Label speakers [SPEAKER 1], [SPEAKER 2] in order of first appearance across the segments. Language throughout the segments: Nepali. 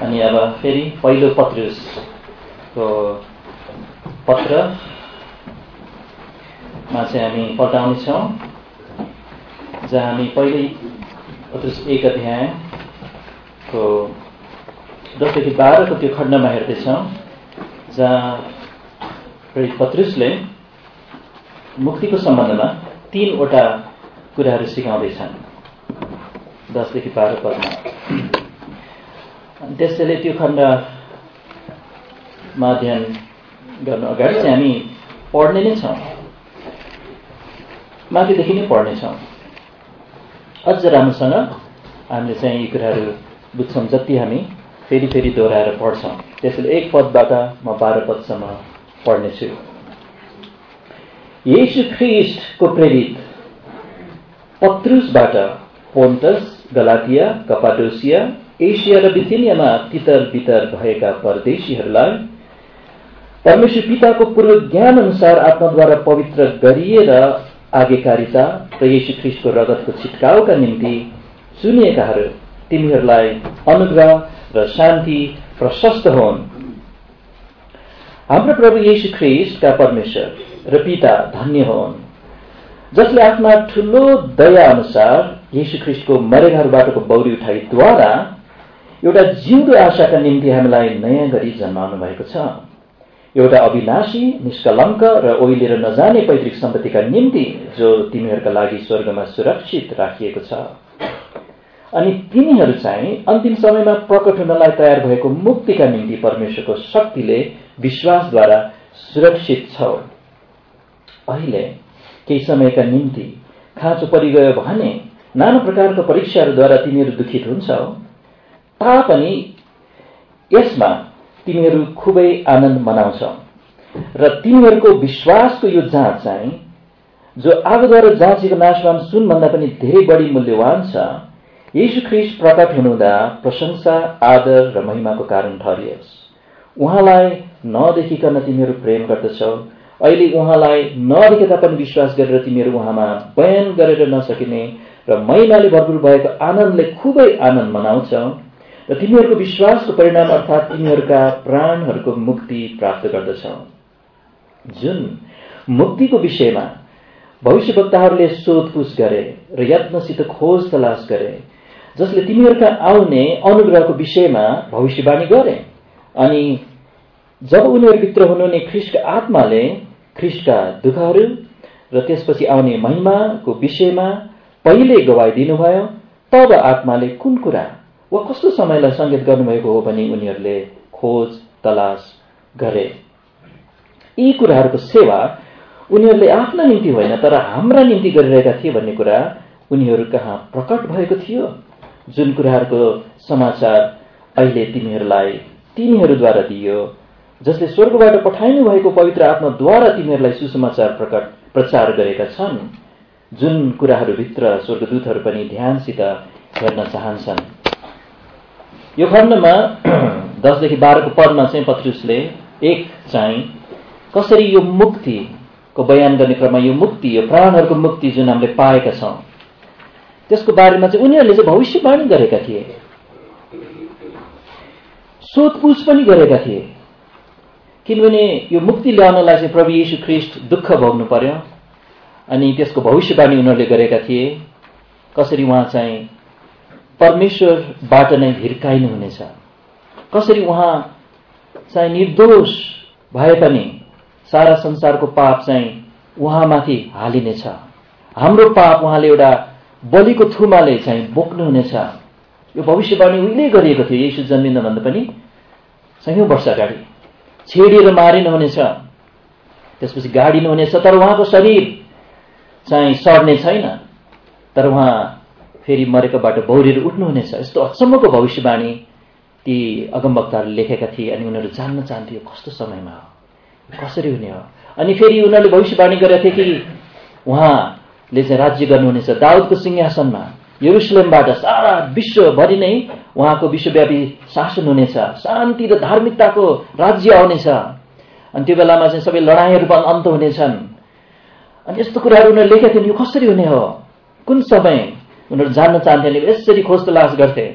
[SPEAKER 1] अनि अब फेरि पहिलो पत्रुसको पत्रमा चाहिँ हामी पढ्दैछौँ, जहाँ हामी पहिल्यै पत्रुस 1 अध्यायको 10देखि 12 को त्यो खण्डमा हेर्दैछौँ, जहाँ पत्रुसले मुक्तिको सम्बन्धमा 3वटा कुराहरू सिकाउँदैछन् 10देखि 12 पदमा। त्यसैले त्यो खण्डमा अध्ययन गर्नु अगाडि चाहिँ हामी पढ्ने नै छौँ, माथिदेखि नै पढ्नेछौँ। अझ राम्रोसँग हामीले चाहिँ यी कुराहरू बुझ्छौँ जति हामी फेरि फेरि दोहोऱ्याएर पढ्छौँ। त्यसैले 1 पदबाट म 12 पदसम्म पढ्नेछु। येशू ख्रीष्टको प्रेरित पत्रुसबाट पोन्टस, गलातिया, कपाडोसिया, एसिया र बिथिनियामा तितर बितर भएका परदेशीहरूलाई परमेश्वर पिताको पूर्व ज्ञान अनुसार आत्माद्वारा पवित्र गरिएर आज्ञाकारिता र येशू ख्रीष्टको रगतको छिटकाउका निम्ति चुनिएकाहरू, तिमीहरूलाई अनुग्रह र शान्ति प्रशस्त होन्। हाम्रो प्रभु येशू ख्रीष्टका परमेश्वर र पिता धन्य होन्, जसले आफ्ना ठूलो दया अनुसार येशू ख्रीष्टको मरेकाहरूबाटको बौरी उठाइद्वारा एउटा जिउँदो आशाका निम्ति हामीलाई नयाँ गरी जन्माउनु भएको छ। एउटा अविनाशी, निष्कलङ्क र ओइलिएर नजाने पैतृक सम्पत्तिका निम्ति जो तिमीहरूका लागि स्वर्गमा सुरक्षित राखिएको छ। अनि तिमीहरू चाहिँ अन्तिम समयमा प्रकट हुनलाई तयार भएको मुक्तिका निम्ति परमेश्वरको शक्तिले विश्वासद्वारा सुरक्षित छौ। अहिले केही समयका निम्ति खाँचो परिगयो भने नाना प्रकारको परीक्षाहरूद्वारा तिमीहरू दुखित हुन्छौ, तापनि यसमा तिमीहरू खुबै आनन्द मनाउँछौ। र तिमीहरूको विश्वासको यो जाँच चाहिँ, जो आगोद्वारा जाँचेको नाशवान सुनभन्दा पनि धेरै बढी मूल्यवान छ, येशू ख्रीष्ट प्रकट हुनुहुँदा प्रशंसा, आदर र महिमाको कारण ठहरियोस्। उहाँलाई नदेखिकन तिमीहरू प्रेम गर्दछौ, अहिले उहाँलाई नदेखे तापनि विश्वास गरेर तिमीहरू उहाँमा बयान गरेर नसकिने र महिमाले भरपूर भएको आनन्दले खुबै आनन्द मनाउँछौ। र तिमीहरूको विश्वासको परिणाम अर्थात् तिमीहरूका प्राणहरूको मुक्ति प्राप्त गर्दछौ, जुन मुक्तिको विषयमा भविष्यवक्ताहरूले सोधपुछ गरे र यत्नसित खोज तलास गरे, जसले तिमीहरूका आउने अनुग्रहको विषयमा भविष्यवाणी गरे। अनि जब उनीहरूभित्र हुनुहुने ख्रीष्टका आत्माले ख्रीष्टका दुःखहरू र त्यसपछि आउने महिमाको विषयमा पहिले गवाई दिनुभयो, तब आत्माले कुन कुरा वा कस्तो समयलाई संकेत गर्नुभएको हो भनी उनीहरूले खोज तलास गरे। यी कुराहरूको सेवा उनीहरूले आफ्ना निम्ति होइन तर हाम्रा निम्ति गरिरहेका थिए भन्ने कुरा उनीहरू कहाँ प्रकट भएको थियो, जुन कुराहरूको समाचार अहिले तिमीहरूलाई तिनीहरूद्वारा दियो, जसले स्वर्गबाट पठाइनु भएको पवित्र आत्माद्वारा तिमीहरूलाई सुसमाचार प्रचार गरेका छन्, जुन कुराहरूभित्र स्वर्गदूतहरू पनि ध्यानसित हेर्न चाहन्छन्। यो खण्डमा 10देखि 12 पदमा चाहिँ पत्रुसले चाहिँ कसरी यो मुक्तिको बयान गर्ने क्रममा यो मुक्ति, यो प्राणहरूको मुक्ति जुन हामीले पाएका छौँ, त्यसको बारेमा चाहिँ उनीहरूले चाहिँ भविष्यवाणी गरेका थिए, सोधपुछ पनि गरेका थिए। किनभने यो मुक्ति ल्याउनलाई चाहिँ प्रभु येशू ख्रीष्ट दुःख भोग्नु पर्यो, अनि त्यसको भविष्यवाणी उनीहरूले गरेका थिए। कसरी उहाँ चाहिँ परमेश्वरबाट नै हिर्काइनु हुनेछ, कसरी उहाँ चाहिँ निर्दोष भए पनि सारा संसारको पाप चाहिँ उहाँमाथि हालिनेछ। हाम्रो पाप उहाँले एउटा बलिको थुमाले चाहिँ बोक्नुहुनेछ। यो भविष्यवाणी उहिले गरिएको थियो, येशू जन्मिनुभन्दा पनि 100 वर्ष अगाडि। छेडिएर मारिनुहुनेछ, त्यसपछि गाडिनुहुनेछ, तर उहाँको शरीर चाहिँ सर्ने छैन, तर उहाँ फेरि मरेकोबाट बौरेर उठ्नुहुनेछ। यस्तो अचम्मको भविष्यवाणी ती अगमवक्ताहरूले लेखेका थिए। अनि उनीहरू जान्न चाहन्थे कस्तो समयमा हो, कसरी हुने हो। अनि फेरि उनीहरूले भविष्यवाणी गरेका थिए कि उहाँले चाहिँ राज्य गर्नुहुनेछ दाउदको सिंहासनमा, यरुशलेमबाट सारा विश्वभरि नै उहाँको विश्वव्यापी शासन हुनेछ, शान्ति र धार्मिकताको राज्य आउनेछ। अनि त्यो बेलामा चाहिँ सबै लडाइँहरू पनि अन्त हुनेछन्। अनि यस्तो कुराहरू उनीहरूले लेखेका थिए। यो कसरी हुने हो, कुन समय, उनीहरू जान्न चाहन्थे, यसरी खोज तलास गर्थे।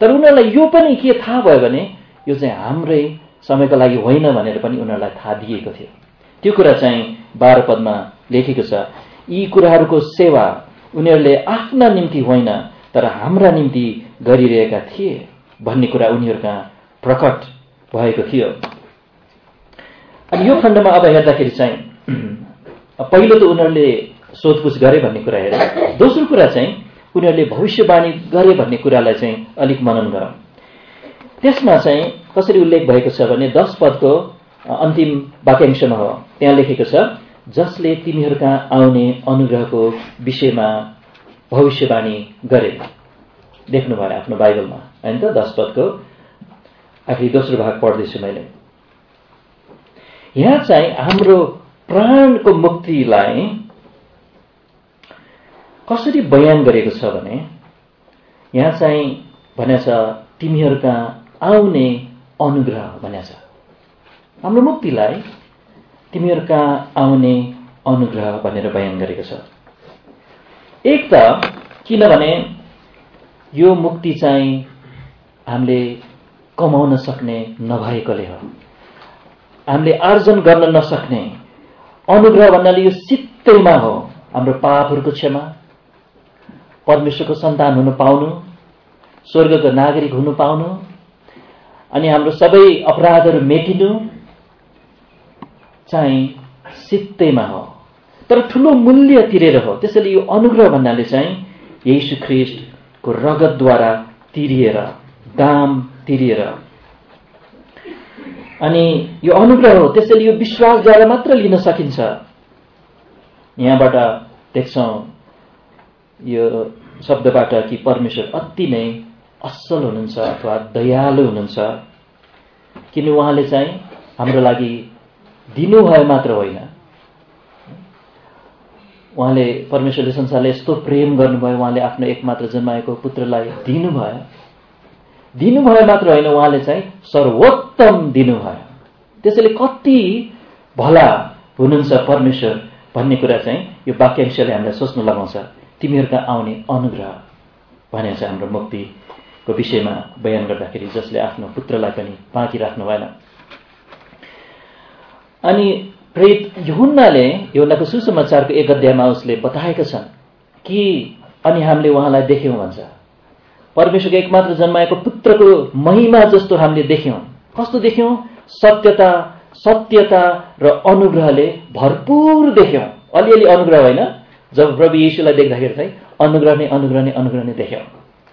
[SPEAKER 1] तर उनीहरूलाई यो पनि के थाहा भयो भने यो चाहिँ हाम्रै समयको लागि होइन भनेर पनि उनीहरूलाई थाहा दिएको थियो। त्यो कुरा चाहिँ 12 पदमा लेखेको छ, यी कुराहरूको सेवा उनीहरूले आफ्ना निम्ति होइन तर हाम्रा निम्ति गरिरहेका थिए भन्ने कुरा उनीहरूका प्रकट भएको थियो। अनि यो खण्डमा अब हेर्दाखेरि चाहिँ पहिलो त उनीहरूले सोधपुछ गरे भन्ने कुरा हेरे, दोस्रो कुरा चाहिँ उनीहरूले भविष्यवाणी गरे भन्ने कुरालाई चाहिँ अलिक मनन गरौँ। त्यसमा चाहिँ कसरी उल्लेख भएको छ भने 10 पदको अन्तिम वाक्यांशमा हो, त्यहाँ लेखेको छ, जसले तिमीहरूका आउने अनुग्रहको विषयमा भविष्यवाणी गरे। देख्नु भयो आफ्नो बाइबलमा हैन त, 10 पदको आखिरी दोस्रो भाग पढ्दैछु मैले। यहाँ चाहिँ हाम्रो प्राणको मुक्तिलाई कसरी बयान गरेको छ भने यहाँ चाहिँ भनेछ तिमीहरूका आउने अनुग्रह भनेछ। हाम्रो मुक्तिलाई तिमीहरूका आउने अनुग्रह भनेर बयान गरेको छ। एक त किनभने यो मुक्ति चाहिँ हामीले कमाउन सक्ने नभएकोले हो, हामीले आर्जन गर्न नसक्ने अनुग्रह भन्नाले यो सित्तैमा हो। हाम्रो पापहरूको क्षमा, परमेश्वरको सन्तान हुन पाउनु, स्वर्गको नागरिक हुन पाउनु, अनि हाम्रो सबै अपराधहरू मेटिनु चाहिँ सित्तैमा हो, तर ठूलो मूल्य तिरेर हो। त्यसैले यो अनुग्रह भन्नाले चाहिँ येशू ख्रीष्टको रगतद्वारा तिरिएर, दाम तिरिएर, अनि यो अनुग्रह हो। त्यसैले यो विश्वासद्वारा मात्र लिन सकिन्छ। यहाँबाट देख्छौं यो शब्दबाट कि परमेश्वर अति नै असल हुनुहुन्छ अथवा दयालु हुनुहुन्छ, किन उहाँले चाहिँ हाम्रो लागि दिनुभयो मात्र होइन, उहाँले परमेश्वरले संसारले यस्तो प्रेम गर्नुभयो, उहाँले आफ्नो एकमात्र जन्माएको पुत्रलाई दिनुभयो मात्र होइन, उहाँले चाहिँ सर्वोत्तम दिनुभयो। त्यसैले कति भला हुनुहुन्छ परमेश्वर भन्ने कुरा चाहिँ यो वाक्यांशले हामीलाई सोच्न लगाउँछ। तिमीहरूका आउने अनुग्रह भनेको चाहिँ हाम्रो मुक्तिको विषयमा बयान गर्दाखेरि जसले आफ्नो पुत्रलाई पनि बाँकी राख्नु भएन। अनि प्रेरित यूहन्नाले यूहन्नाको सुसमाचारको 1 अध्यायमा उसले बताएका छन् कि अनि हामीले उहाँलाई देख्यौं भन्छ। परमेश्वरको एकमात्र जन्माएको पुत्रको महिमा जस्तो हामीले देख्यौं। कस्तो देख्यौं? सत्यता र अनुग्रहले भरपूर देख्यौं। अलिअलि अनुग्रह होइन, जब प्रभु येशूलाई देख्दाखेरि चाहिँ अनुग्रह नै देख्यौं।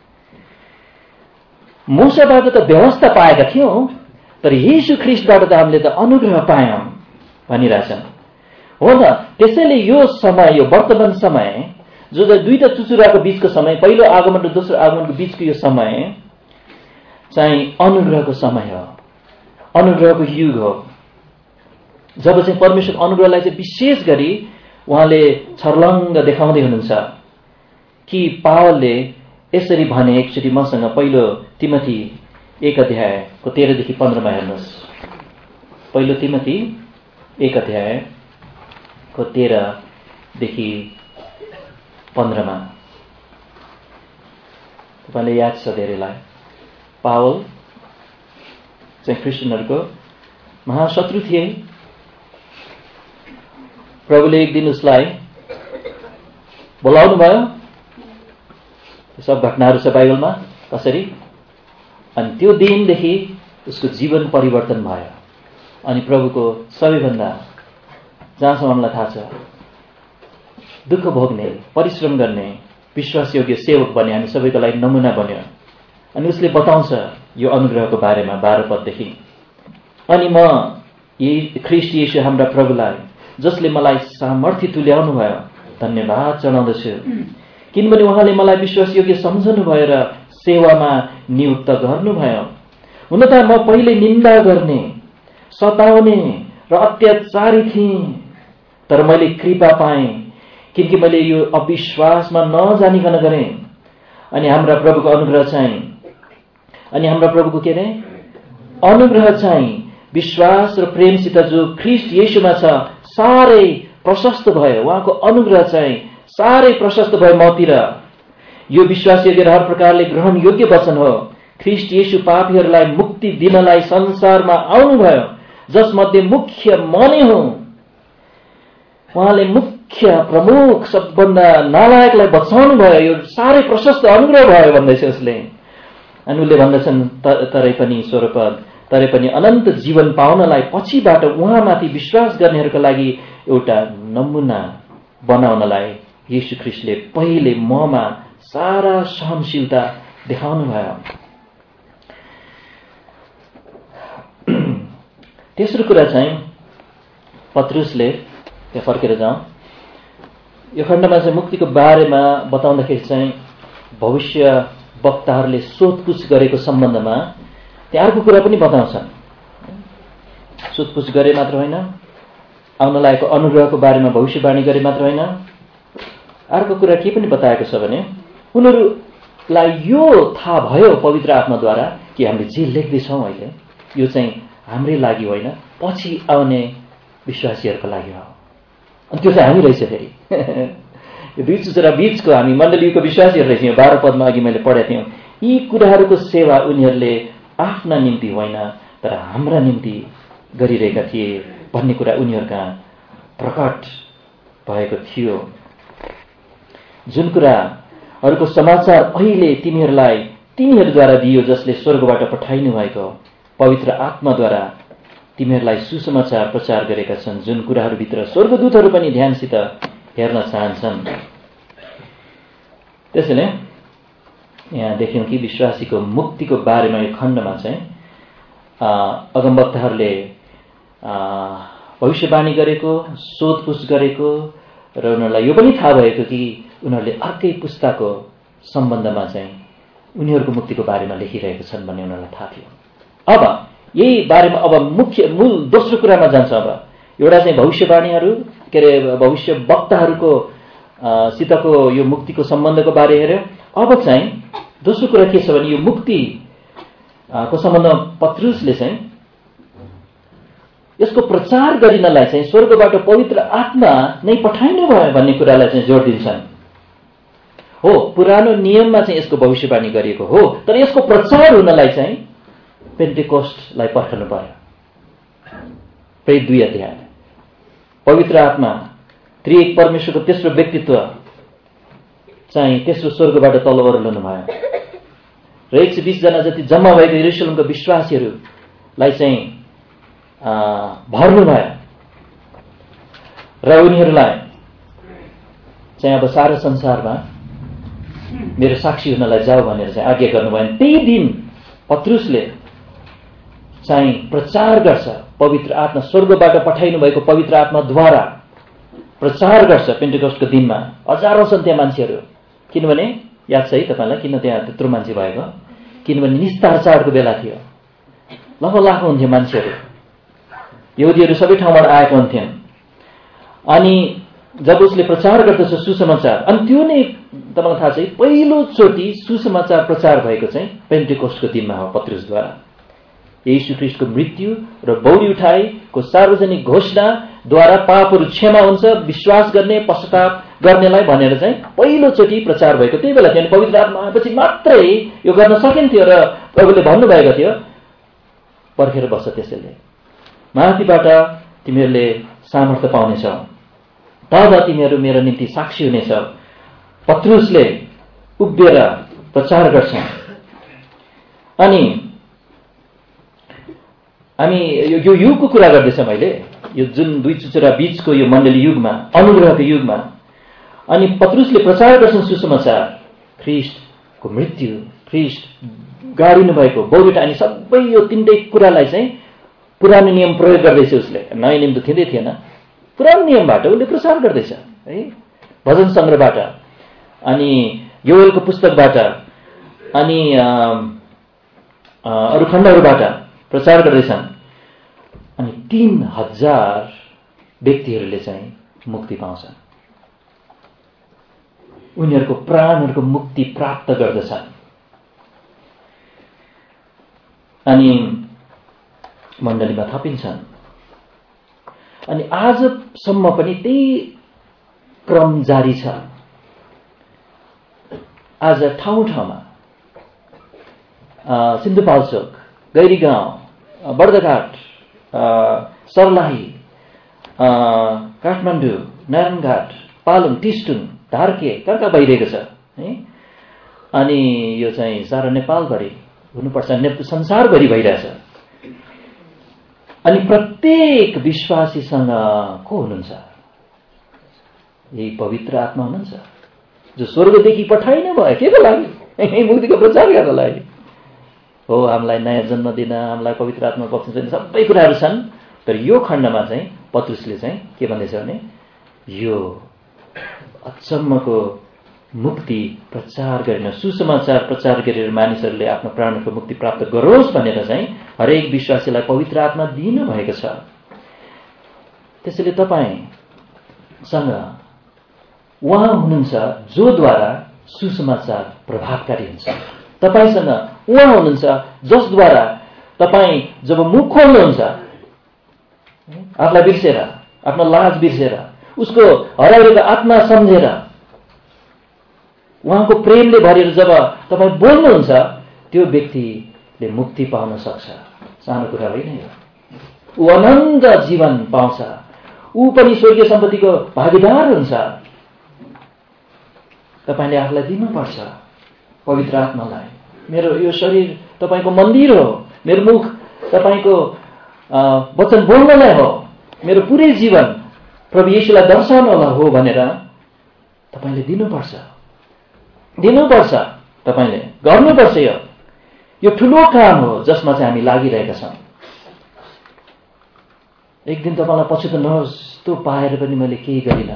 [SPEAKER 1] मूसाबाट त व्यवस्था पाएका थियौं, तर येशू ख्रीष्टबाट त हामीले त अनुग्रह पायौं भनिरहेछन्। हो न, त्यसैले यो समय, यो वर्तमान समय जो दुईटा चुचुराको बीचको समय, पहिलो आगमन र दोस्रो आगमनको बीचको यो समय चाहिँ अनुग्रहको समय हो, अनुग्रहको युग हो। जब चाहिँ परमेश्वर अनुग्रहलाई चाहिँ विशेष गरी उहाँले छर्लङ्ग देखाउँदै हुनुहुन्छ कि पावलले यसरी भने एकचोटि मसँग पहिलो तिमोथी 1 अध्यायको 13 देखि 15 मा हेर्नुहोस्। पहिलो तिमोथी 1 अध्यायको 13 देखि 15 मा तपाईले याद छ धेरैलाई, पावल चाहिँ क्रिस्चियनहरुको महाशत्रु थिए। प्रभुले एक दिन उसलाई बोलाउनु भयो, सब घटनाहरू छ बाइबलमा कसरी, अनि त्यो दिनदेखि उसको जीवन परिवर्तन भयो। अनि प्रभुको सबैभन्दा जहाँसम्म हामीलाई थाहा छ दुःख भोग्ने, परिश्रम गर्ने विश्वासयोग्य सेवक बने, हामी सबैको लागि नमुना बन्यो। अनि उसले बताउँछ यो अनुग्रहको बारेमा 12 पददेखि, अनि म ख्रीष्ट येशू हाम्रा प्रभुलाई जसले मलाई सामर्थ्य तुल्याउनु भयो धन्यवाद चढाउँदछु, किनभने उहाँले मलाई विश्वासयोग्य सम्झनु भयो र सेवामा नियुक्त गर्नुभयो। हुन त म पहिले निन्दा गर्ने, सताउने र अत्याचारी थिएँ, तर मैले कृपा पाएँ किनकि मैले यो अविश्वासमा नजानिकन गरेँ। अनि हाम्रा प्रभुको अनुग्रह के रे अनुग्रह चाहिँ विश्वास र प्रेमसित जो ख्रीष्ट येशूमा छ साह्रै प्रशस्त भयो। उहाँको अनुग्रह चाहिँ साह्रै प्रशस्त भयो मतिर। यो विश्वासयोग्य र हर प्रकारले ग्रहण योग्य वचन हो। ख्रीष्ट येशू पापीहरूलाई मुक्ति दिनलाई संसारमा आउनुभयो, जसमध्ये मुख्य म नै हुँ। उहाँले मुख्य प्रमुख सबभन्दा नालायकलाई बचाउनु भयो। यो साह्रै प्रशस्त अनुग्रह भयो भन्दैछ उसले। अनि उसले भन्दछन् तरै पनि स्वरपद, तरै पनि अनन्त जीवन पाउनलाई पछिबाट उहाँमाथि विश्वास गर्नेहरूका लागि एउटा नमुना बनाउनलाई येशू ख्रीष्टले पहिले ममा सारा सहनशीलता देखाउनु भयो। तेस्रो कुरा चाहिँ पत्रुसले, त्यहाँ फर्केर जाउँ, यो खण्डमा चाहिँ मुक्तिको बारेमा बताउँदाखेरि चाहिँ भविष्य वक्ताहरूले सोधपुछ गरेको सम्बन्धमा त्यहाँ अर्को कुरा पनि बताउँछन्। सोधपुछ गरे मात्र होइन, आउन लागेको अनुग्रहको बारेमा भविष्यवाणी गरे मात्र होइन, अर्को कुरा के पनि बताएको छ भने उनीहरूलाई यो थाहा भयो पवित्र आत्माद्वारा कि हामीले जे लेख्दैछौँ अहिले यो चाहिँ हाम्रै लागि होइन, पछि आउने विश्वासीहरूको लागि हो। अनि त्यो चाहिँ हामी रहेछ। फेरि यो दुई चुचुरा बीचको हामी मण्डलीको विश्वासीहरू रहेछौँ। 12 पदमा अघि मैले पढेको थियौँ। यी कुराहरूको सेवा उनीहरूले आफ्ना निम्ति होइन तर हाम्रा निम्ति गरिरहेका थिए भन्ने कुरा उनीहरूका प्रकट भएको थियो। जुन कुराहरूको समाचार अहिले तिमीहरूद्वारा दियो, जसले स्वर्गबाट पठाइनु भएको पवित्र आत्माद्वारा तिमीहरूलाई सुसमाचार प्रचार गरेका छन्, जुन कुराहरूभित्र स्वर्गदूतहरू पनि ध्यानसित हेर्न चाहन्छन्। त्यसैले यहाँ देख्यौँ कि विश्वासीको मुक्तिको बारेमा यो खण्डमा चाहिँ अगमवक्ताहरूले भविष्यवाणी गरेको, सोधपुछ गरेको र उनीहरूलाई यो पनि थाहा भएको कि उनीहरूले अर्कै पुस्ताको सम्बन्धमा चाहिँ उनीहरूको मुक्तिको बारेमा लेखिरहेका छन् भन्ने उनीहरूलाई थाहा थियो। अब यही बारेमा अब मूल दोस्रो कुरामा जान्छ। अब एउटा चाहिँ भविष्यवाणीहरू, के अरे भविष्य वक्ताहरूको सितको यो मुक्तिको सम्बन्धको बारे हेऱ्यो। अब चाहिँ दोस्रो कुरा के छ भने यो मुक्तिको सम्बन्धमा पत्रुसले चाहिँ यसको प्रचार गरिनलाई चाहिँ स्वर्गबाट पवित्र आत्मा नै पठाइनु भयो भन्ने कुरालाई चाहिँ जोड दिन्छन्। हो, पुरानो नियममा चाहिँ यसको भविष्यवाणी गरिएको हो, तर यसको प्रचार हुनलाई चाहिँ पेन्टेकोस्टलाई पर्खनु पर्यो। प्रेरित 2 अध्याय पवित्र आत्मा त्रिएक परमेश्वरको तेस्रो व्यक्तित्व चाहिँ तेस्रो स्वर्गबाट तल ओर्लनु भयो र 120 जना जति जम्मा भएको यरुशलेमको विश्वासीहरूलाई चाहिँ भर्नु भयो र उनीहरूलाई चाहिँ अब सारा संसारमा मेरो साक्षी हुनलाई जाऊ भनेर चाहिँ आज्ञा गर्नुभयो। त्यही दिन पत्रुसले चाहिँ प्रचार गर्छ, पवित्र आत्मा स्वर्गबाट पठाइनु भएको पवित्र आत्माद्वारा प्रचार गर्छ। पेन्टेकोस्टको दिनमा हजारौं छन् त्यहाँ मान्छेहरू। किनभने याद छ है तपाईँलाई किन त्यहाँ त्यत्रो मान्छे भएको? किनभने निस्तार चाडको बेला थियो, लाखौं हुन्थ्यो मान्छेहरू, यहुदीहरू सबै ठाउँबाट आएका हुन्थ्यन्। अनि जब उसले प्रचार गर्दछ सुसमाचार, अनि त्यो नै तपाईँलाई थाहा छ पहिलोचोटि सुसमाचार प्रचार भएको चाहिँ पेन्टेकोस्टको दिनमा हो पत्रुसद्वारा। येशू ख्रीष्टको मृत्यु र बौरी उठाइको सार्वजनिक घोषणाद्वारा पापहरू क्षमा हुन्छ, विश्वास गर्ने पश्चाताप गर्नेलाई भनेर चाहिँ पहिलोचोटि प्रचार भएको त्यही बेला थियो। पवित्र आत्मा आएपछि मात्रै यो गर्न सकिन्थ्यो र प्रभुले भन्नुभएको थियो पर्खेर बस्छ, त्यसैले माथिबाट तिमीहरूले सामर्थ्य पाउनेछौ, तब तिमीहरू मेरो निम्ति साक्षी हुनेछौ। पत्रुसले उभिएर प्रचार गर्छ। अनि हामी यो युगको कुरा गर्दैछौँ अहिले, यो जुन दुई चुचुरा बीचको यो मण्डली युगमा, अनुग्रहको युगमा। अनि पत्रुसले प्रचार गर्छन् सुसमाचार, ख्रीष्टको मृत्यु, ख्रीष्ट गाडिनु भएको, बौरीटा, अनि सबै यो तीनटै कुरालाई चाहिँ पुरानो नियम प्रयोग गर्दैछ उसले। नयाँ नियम त थिँदै थिएन, पुरानो नियमबाट उसले प्रचार गर्दैछ है, भजन सङ्ग्रहबाट अनि योएलको पुस्तकबाट अनि अरू खण्डहरूबाट प्रचार गर्दैछन्। अनि 3000 व्यक्तिहरूले चाहिँ मुक्ति पाउँछन्, उनीहरूको प्राणहरूको मुक्ति प्राप्त गर्दछन्। अनि मण्डलीमा थपिन्छन्। अनि आजसम्म पनि त्यही क्रम जारी छ। आज ठाउँ ठाउँमा सिन्धुपाल्चोक, गैरीगाउँ, बर्दघाट, सर्लाही, काठमाडौँ, नारायणघाट, पालुङ, टिस्टुङ, धार्के कहाँ कहाँ भइरहेको छ है। अनि यो चाहिँ सारा नेपालभरि हुनुपर्छ, संसारभरि भइरहेछ। अनि प्रत्येक विश्वासीसँग को हुनुहुन्छ? यही पवित्र आत्मा हुनुहुन्छ जो स्वर्गदेखि पठाइनु भयो के को लागि? मुक्तिको प्रचार गर्नलाई हो। हामीलाई नयाँ जन्म दिन, हामीलाई पवित्र आत्मा बक्सिन्छ दिन, सबै कुराहरू छन्। तर यो खण्डमा चाहिँ पत्रुसले चाहिँ के भन्दैछ भने यो अचम्मको मुक्ति प्रचार गरेर, सुसमाचार प्रचार गरेर मानिसहरूले आफ्नो प्राणको मुक्ति प्राप्त गरोस् भनेर चाहिँ हरेक विश्वासीलाई पवित्र आत्मा दिनु भएको छ। त्यसैले तपाईसँग उहाँ हुनुहुन्छ जोद्वारा सुसमाचार प्रभावकारी हुन्छ। तपाईसँग उहाँ हुनुहुन्छ जसद्वारा तपाईँ जब मुख खोल्नुहुन्छ, आफूलाई बिर्सेर, आफ्नो लाज बिर्सेर, उसको हराएको आत्मा सम्झेर, उहाँको प्रेमले भरेर जब तपाईँ बोल्नुहुन्छ, त्यो व्यक्तिले मुक्ति पाउन सक्छ। सानो कुरा होइन यो। ऊ अनन्त जीवन पाउँछ, ऊ पनि स्वर्गीय सम्पत्तिको भागीदार हुन्छ। तपाईले आफूलाई दिनुपर्छ पवित्र आत्मालाई। मेरो यो शरीर तपाईको मन्दिर हो, मेरो मुख तपाईको वचन बोल्नलाई हो, मेरो पुरै जीवन प्रभु येशूलाई दर्शाउनलाई हो भनेर तपाईले दिनुपर्छ। तपाईले गर्नुपर्छ। यो ठूलो काम हो जसमा चाहिँ हामी लागिरहेका छौं। एक दिन तपाईलाई पछुतो नहोस्, त्यो पाएर पनि मैले केही गरिन।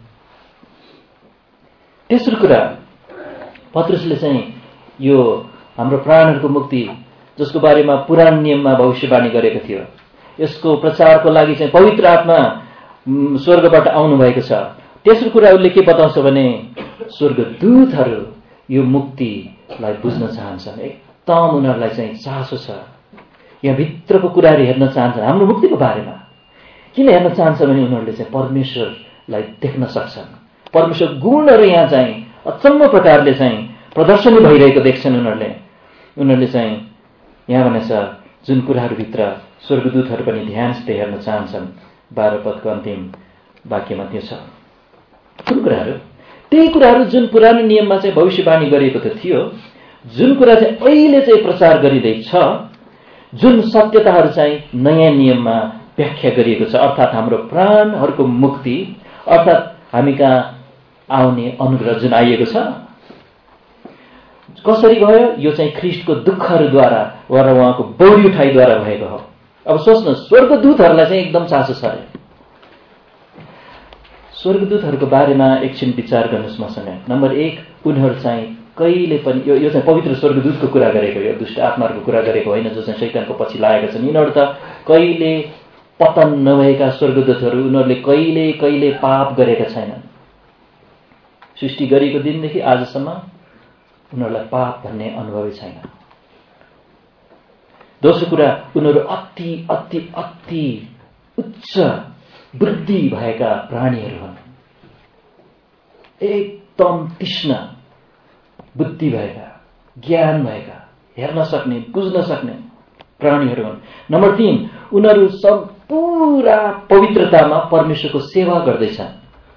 [SPEAKER 1] तेस्रो कुरा, पत्रुसले चाहिँ यो हाम्रो प्राणहरूको मुक्ति जसको बारेमा पुरानो नियममा भविष्यवाणी गरेको थियो, यसको प्रचारको लागि चाहिँ पवित्र आत्मा स्वर्गबाट आउनु भएको छ। तेस्रो कुरा उसले के बताउँछ भने स्वर्गदूतहरू यो मुक्तिलाई बुझ्न चाहन्छन्। एकदम उनीहरूलाई चाहिँ चासो छ, यहाँ भित्रको कुराहरू हेर्न चाहन्छन्। हाम्रो मुक्तिको बारेमा किन हेर्न चाहन्छ भने उनीहरूले चाहिँ परमेश्वरलाई देख्न सक्छन्। परमेश्वर गुणहरू यहाँ चाहिँ अचम्म प्रकारले चाहिँ प्रदर्शनी भइरहेको देख्छन् उनीहरूले चाहिँ यहाँ भनेछ जुन कुराहरूभित्र स्वर्गदूतहरू पनि ध्यानसित हेर्न चाहन्छन्। 12 पदको अन्तिम वाक्यमा त्यो छ। कुन कुराहरू? त्यही कुराहरू जुन पुरानो नियममा चाहिँ भविष्यवाणी गरिएको थियो, जुन कुरा चाहिँ अहिले चाहिँ प्रचार गरिँदैछ, जुन सत्यताहरू चाहिँ नयाँ नियममा व्याख्या गरिएको छ, अर्थात् हाम्रो प्राणहरूको मुक्ति, अर्थात् हामी कहाँ आउने अनुग्रह जुन आइएको छ। कसरी गयो? यो चाहिँ ख्रीष्टको दुःखहरूद्वारा वा उहाँको बौरी उठाइद्वारा भएको हो। अब सोच्नु, स्वर्गदूतहरूलाई चाहिँ एकदम चासो छ। स्वर्गदूतहरूको बारेमा एकछिन विचार गर्नुहोस् मसँग। नम्बर 1, उनीहरू चाहिँ कहिले पनि यो चाहिँ पवित्र स्वर्गदूतको कुरा गरेको, यो दुष्ट आत्माहरूको कुरा गरेको होइन जो चाहिँ शैतानको पछि लागेका छन्। यिनीहरू त कहिले पतन नभएका स्वर्गदूतहरू, उनीहरूले कहिले पाप गरेका छैनन्। सृष्टि गरिएको दिनदेखि आजसम्म उनीहरूलाई पाप भन्ने अनुभवै छैन। दोस्रो कुरा, उनीहरू अति अति अति उच्च बुद्धि भएका प्राणीहरू हुन्। एकदम तीक्ष्ण बुद्धि भएका, ज्ञान भएका, हेर्न सक्ने, बुझ्न सक्ने प्राणीहरू हुन्। नम्बर 3, उनीहरू सब पूरा पवित्रतामा परमेश्वरको सेवा गर्दैछन्,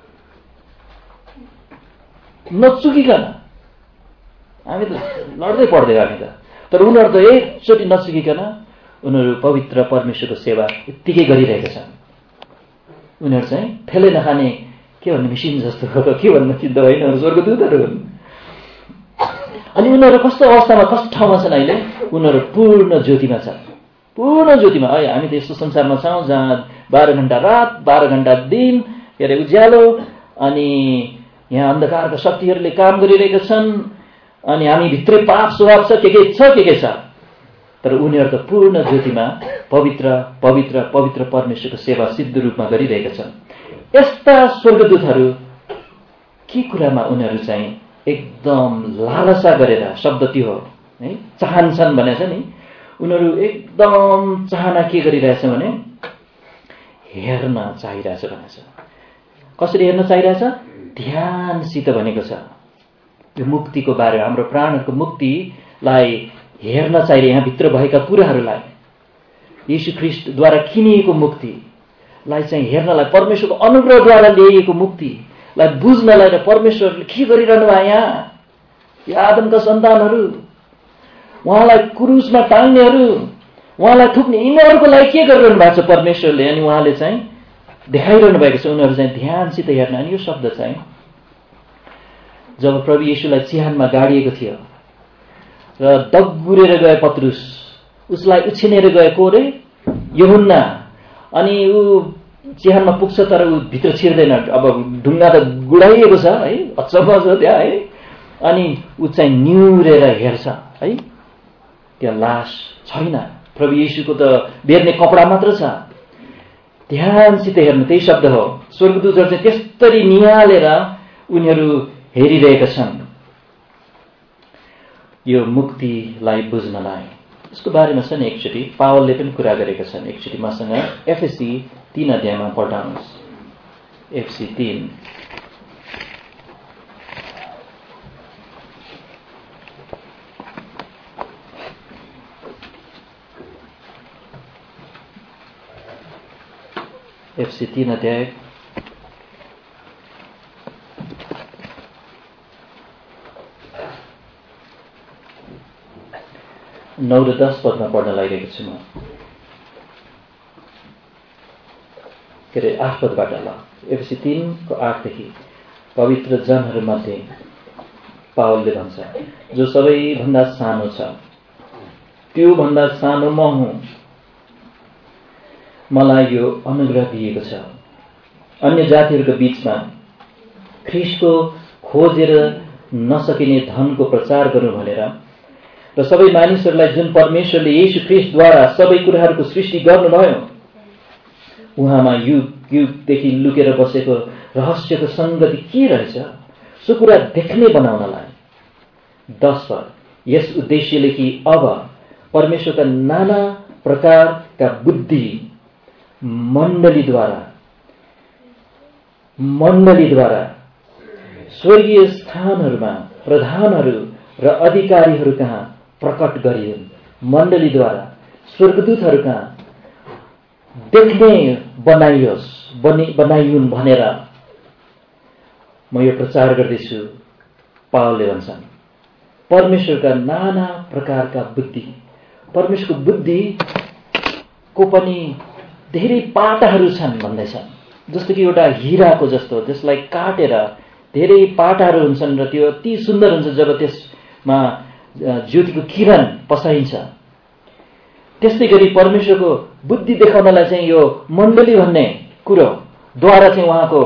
[SPEAKER 1] नचुकिकन। हामी त लड्दै पढ्दै हामी त, तर उनीहरू त एकचोटि नचुकिकन उनीहरू पवित्र परमेश्वरको सेवा यत्तिकै गरिरहेका छन्। उनीहरू चाहिँ फेलै नखाने के भन्ने मिसिन जस्तो हो, के भन्न चिन्ता होइन, स्वर्गदूतहरू हुन्। अनि उनीहरू कस्तो अवस्थामा, कस्तो ठाउँमा छन् अहिले? उनीहरू पूर्ण ज्योतिमा छन्। पूर्ण ज्योतिमा। है हामी त यस्तो संसारमा छौँ जहाँ 12 घण्टा रात, 12 घण्टा दिन, के अरे उज्यालो, अनि यहाँ अन्धकारका शक्तिहरूले काम गरिरहेका छन्, अनि हामी भित्रै पाप स्वभाव छ, के छ। तर उनीहरू त पूर्ण ज्योतिमा पवित्र पवित्र पवित्र परमेश्वरको सेवा सिद्ध रूपमा गरिरहेका छन्। यस्ता स्वर्गदूतहरू के कुरामा उनीहरू चाहिँ एकदम लालसा गरेर, शब्द त्यो हो है, चाहन्छन् भनेछ नि। उनीहरू एकदम चाहना के गरिरहेछ भने हेर्न चाहिरहेछ भनेछ। कसरी हेर्न चाहिरहेछ? ध्यानसित भनेको छ। यो मुक्तिको बारेमा, हाम्रो प्राणहरूको मुक्तिलाई हेर्न चाहिने यहाँभित्र भएका कुराहरूलाई, येशू ख्रीष्टद्वारा किनिएको मुक्तिलाई चाहिँ हेर्नलाई, परमेश्वरको अनुग्रहद्वारा ल्याइएको मुक्तिलाई बुझ्नलाई र परमेश्वरले के गरिरहनु भयो यहाँ आदमका सन्तानहरू, उहाँलाई क्रुसमा टाङ्नेहरू, उहाँलाई थुक्ने यिनीहरूको लागि के गरिरहनु भएको छ परमेश्वरले। अनि उहाँले चाहिँ देखाइरहनु भएको छ उनीहरू चाहिँ ध्यानसित हेर्न। अनि यो शब्द चाहिँ जब प्रभु येशूलाई चिहानमा गाडिएको थियो र दगुरेर गए पत्रुस, उसलाई उछिनेर गएको रे यूहन्ना, अनि ऊ चिहानमा पुग्छ तर ऊ भित्र छिर्दैन। अब ढुङ्गा त गुडाइएको छ है, अचम्म छ त्यहाँ है। अनि ऊ चाहिँ निहुरेर हेर्छ है, त्यहाँ लास छैन, प्रभु येशूको त बेर्ने कपडा मात्र छ। ध्यानसित हेर्नु, त्यही शब्द हो। स्वर्गदूतहरू चाहिँ त्यस्तरी निहालेर उनीहरू हेरिरहेका छन् यो मुक्तिलाई बुझ्नलाई। यसको बारेमा छ नि एकचोटि पावलले पनि कुरा गरेका छन्। एकचोटि मसँग एफएसी 3 अध्यायमा पढ्नुहोस्। एफएसी 3 एफएसी 3 अध्याय 9 र 10 पदमा पढ्न लागिरहेको छु म। के अरे 8 पदबाट ल। एफएसी 3 को 8 देखि पवित्र जनहरूमध्ये पावलले भन्छ, जो सबैभन्दा सानो छ त्यो भन्दा सानो म हुँ, मलाई यो अनुग्रह दिएको छ अन्य जातिहरूको बीचमा ख्रीष्टको खोजेर नसकिने धनको प्रचार गर्नु भनेर र सबै मानिसहरूलाई जुन परमेश्वरले येशू ख्रीष्टद्वारा सबै कुराहरूको सृष्टि गर्नुभयो उहाँमा युग युगदेखि लुकेर बसेको रहस्यको संगति के रहेछ सो कुरा देख्ने बनाउनलाई। 10 पद, यस उद्देश्यले कि अब परमेश्वरका नाना प्रकारका बुद्धि मण्डलीद्वारा स्वर्गीय स्थानहरूमा प्रधानहरू र अधिकारीहरू कहाँ प्रकट गरिन्। मण्डलीद्वारा स्वर्गदूतहरू कहाँ देख्ने बनाइयुन् भनेर म यो प्रचार गर्दैछु। पावलले भन्छन् परमेश्वरका नाना प्रकारका बुद्धि, परमेश्वरको बुद्धिको पनि धेरै पाटाहरू छन् भन्दैछन्। जस्तो कि एउटा हिराको जस्तो, जसलाई काटेर धेरै पाटाहरू हुन्छन् र त्यो अति सुन्दर हुन्छ जब त्यसमा ज्योतिको किरण पसाइन्छ। त्यस्तै गरी परमेश्वरको बुद्धि देखाउनलाई चाहिँ यो मण्डली भन्ने कुरो द्वारा चाहिँ उहाँको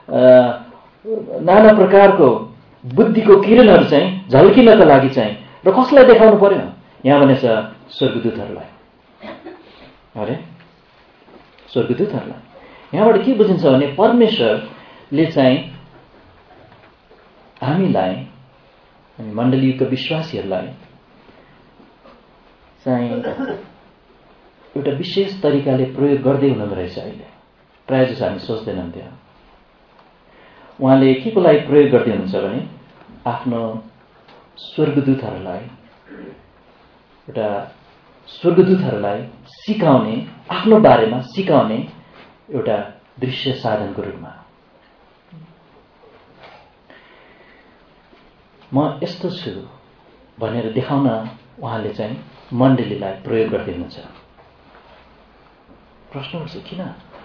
[SPEAKER 1] नाना प्रकारको बुद्धिको किरणहरू चाहिँ झल्किनको लागि चाहिँ र कसलाई देखाउनु पर्यो यहाँ भनेछ स्वर्गदूतहरूलाई। अरे स्वर्गदूतहरूलाई यहाँबाट के बुझिन्छ भने परमेश्वरले चाहिँ हामीलाई अनि मण्डलीको विश्वासीहरूलाई चाहिँ एउटा विशेष तरिकाले प्रयोग गर्दै हुनुहुँदो रहेछ। अहिले प्रायः जसो हामी सोच्दैनौँ त्यो उहाँले के को लागि प्रयोग गर्दै हुनुहुन्छ भने आफ्नो स्वर्गदूतहरूलाई सिकाउने, आफ्नो बारेमा सिकाउने एउटा दृश्य साधनको रूपमा। म यस्तो छु भनेर देखाउन उहाँले चाहिँ मण्डलीलाई प्रयोग गर्दै हुनुहुन्छ। प्रश्न उठ्छ किन?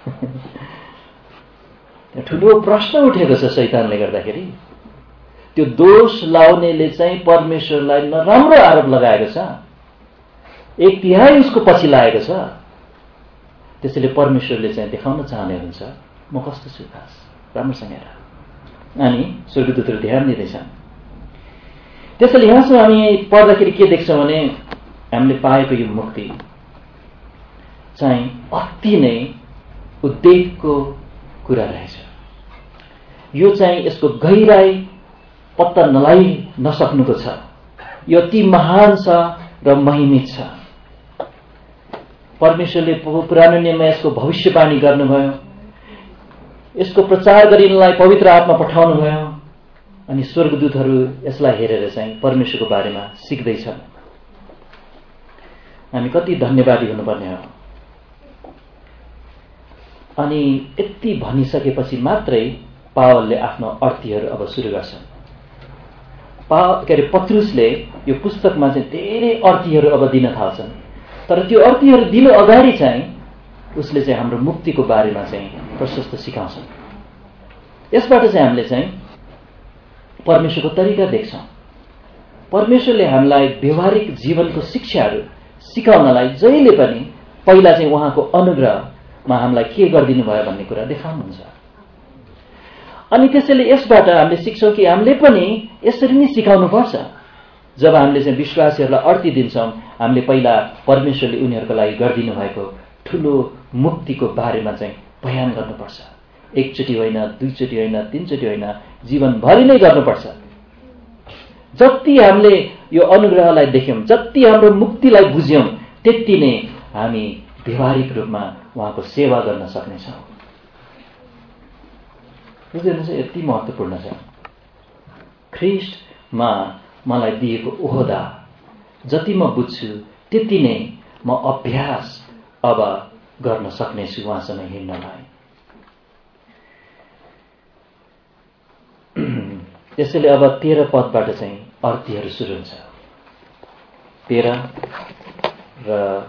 [SPEAKER 1] ठुलो प्रश्न उठेको छ शैतानले गर्दाखेरि। त्यो दोष लाउनेले चाहिँ परमेश्वरलाई नराम्रो आरोप लगाएको छ, 1/3 उसको पछि लागेको छ। त्यसैले परमेश्वरले चाहिँ देखाउन चाहने हुन्छ म कस्तो छु खास, राम्रोसँग हेर। अनि स्वर्गदूतहरू ध्यान दिँदैछन्। त्यसैले यहाँसम्म हामी पढ्दाखेरि के देख्छौँ भने हामीले पाएको यो मुक्ति चाहिँ अति नै उद्वेगको कुरा रहेछ। यो चाहिँ यसको गहिराई पत्ता नलाइ नसक्नुको छ। यो अति महान छ र महिमित छ। परमेश्वरले पुरानो नियममा यसको भविष्यवाणी गर्नुभयो, यसको प्रचार गरिनलाई पवित्र आत्मा पठाउनु भयो, अनि स्वर्गदूतहरू यसलाई हेरेर चाहिँ परमेश्वरको बारेमा सिक्दैछन्। हामी कति धन्यवादी हुनुपर्ने हो। अनि यति भनिसकेपछि मात्रै पावलले आफ्नो अर्थीहरू अब सुरु गर्छन्। पत्रुसले यो पुस्तकमा चाहिँ धेरै अर्थीहरू अब दिन थाल्छन्। तर त्यो अर्थीहरू दिनु अगाडि चाहिँ उसले चाहिँ हाम्रो मुक्तिको बारेमा चाहिँ प्रशस्त सिकाउँछन्। यसबाट चाहिँ हामीले चाहिँ परमेश्वरको तरिका देख्छौँ। परमेश्वरले हामीलाई व्यवहारिक जीवनको शिक्षाहरू सिकाउनलाई जहिले पनि पहिला चाहिँ उहाँको अनुग्रहमा हामीलाई के गरिदिनु भयो भन्ने कुरा देखाउनुहुन्छ। अनि त्यसैले यसबाट हामीले सिक्छौँ कि हामीले पनि यसरी नै सिकाउनु पर्छ। जब हामीले चाहिँ विश्वासीहरूलाई अर्थी दिन्छौँ, हामीले पहिला परमेश्वरले उनीहरूको लागि गरिदिनु भएको ठुलो मुक्तिको बारेमा चाहिँ बयान गर्नुपर्छ। एकचोटि होइन, दुईचोटि होइन, तीनचोटि होइन, जीवनभरि नै गर्नुपर्छ। जति हामीले यो अनुग्रहलाई देख्यौँ, जति हाम्रो मुक्तिलाई बुझ्यौँ, त्यति नै हामी व्यवहारिक रूपमा उहाँको सेवा गर्न सक्नेछौँ। बुझ्नुहुन्छ? यति महत्त्वपूर्ण छ। ख्रीष्टमा मलाई दिएको ओहदा जति म बुझ्छु त्यति नै म अभ्यास अब गर्न सक्नेछु उहाँसँग हिँड्नलाई। त्यसैले अब 13 पदबाट चाहिँ अर्थीहरू सुरु हुन्छ। 13 र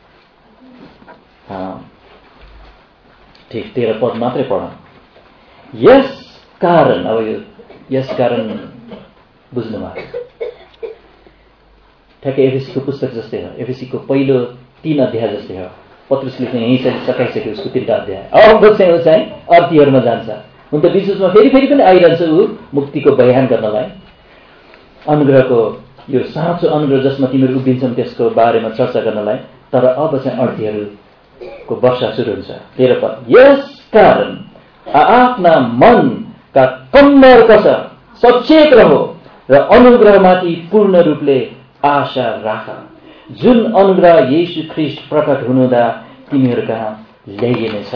[SPEAKER 1] ठिक 13 पद मात्रै पढौँ। यस कारण, अब यो यस कारण बुझ्नुभयो, ठ्याक्कै एफएसीको पुस्तक जस्तै हो। एफएसीको पहिलो 3 अध्याय जस्तै हो। पत्रुसले चाहिँ यहीँ चाहिँ सकाइसक्यो उसको 3टा अध्याय। अब चाहिँ अर्थीहरूमा जान्छ। हुन त विशेषमा फेरि पनि आइरहन्छ ऊ मुक्तिको बयान गर्नलाई। अनुग्रहको यो साँचो अनुग्रह जसमा तिमीहरू उभिन्छन् त्यसको बारेमा चर्चा गर्नलाई। तर अब चाहिँ अर्थीहरूको वर्षा सुरु हुन्छ। 13 पद। यस कारण आफ्ना मनका कम्मर कस सचेत रहो र अनुग्रहमाथि पूर्ण रूपले आशा राख, जुन अनुग्रह येशू ख्रीष्ट प्रकट हुनुहुँदा तिमीहरू कहाँ ल्याइनेछ।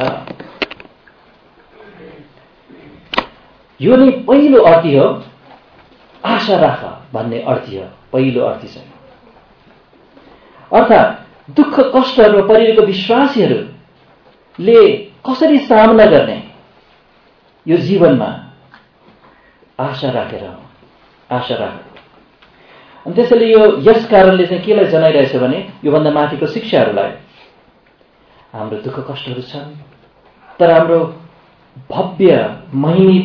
[SPEAKER 1] यो नै पहिलो अर्थी हो। आशा राख भन्ने अर्थी हो पहिलो अर्थी चाहिँ। अर्थात् दुःख कष्टहरूमा परिरहेको विश्वासीहरूले कसरी सामना गर्ने यो जीवनमा आशा राखेर आशा राख। अनि त्यसैले यो यस कारणले चाहिँ केलाई जनाइरहेछ भने योभन्दा माथिको शिक्षाहरूलाई हाम्रो दुःख कष्टहरू छन्, तर हाम्रो भव्य महिमित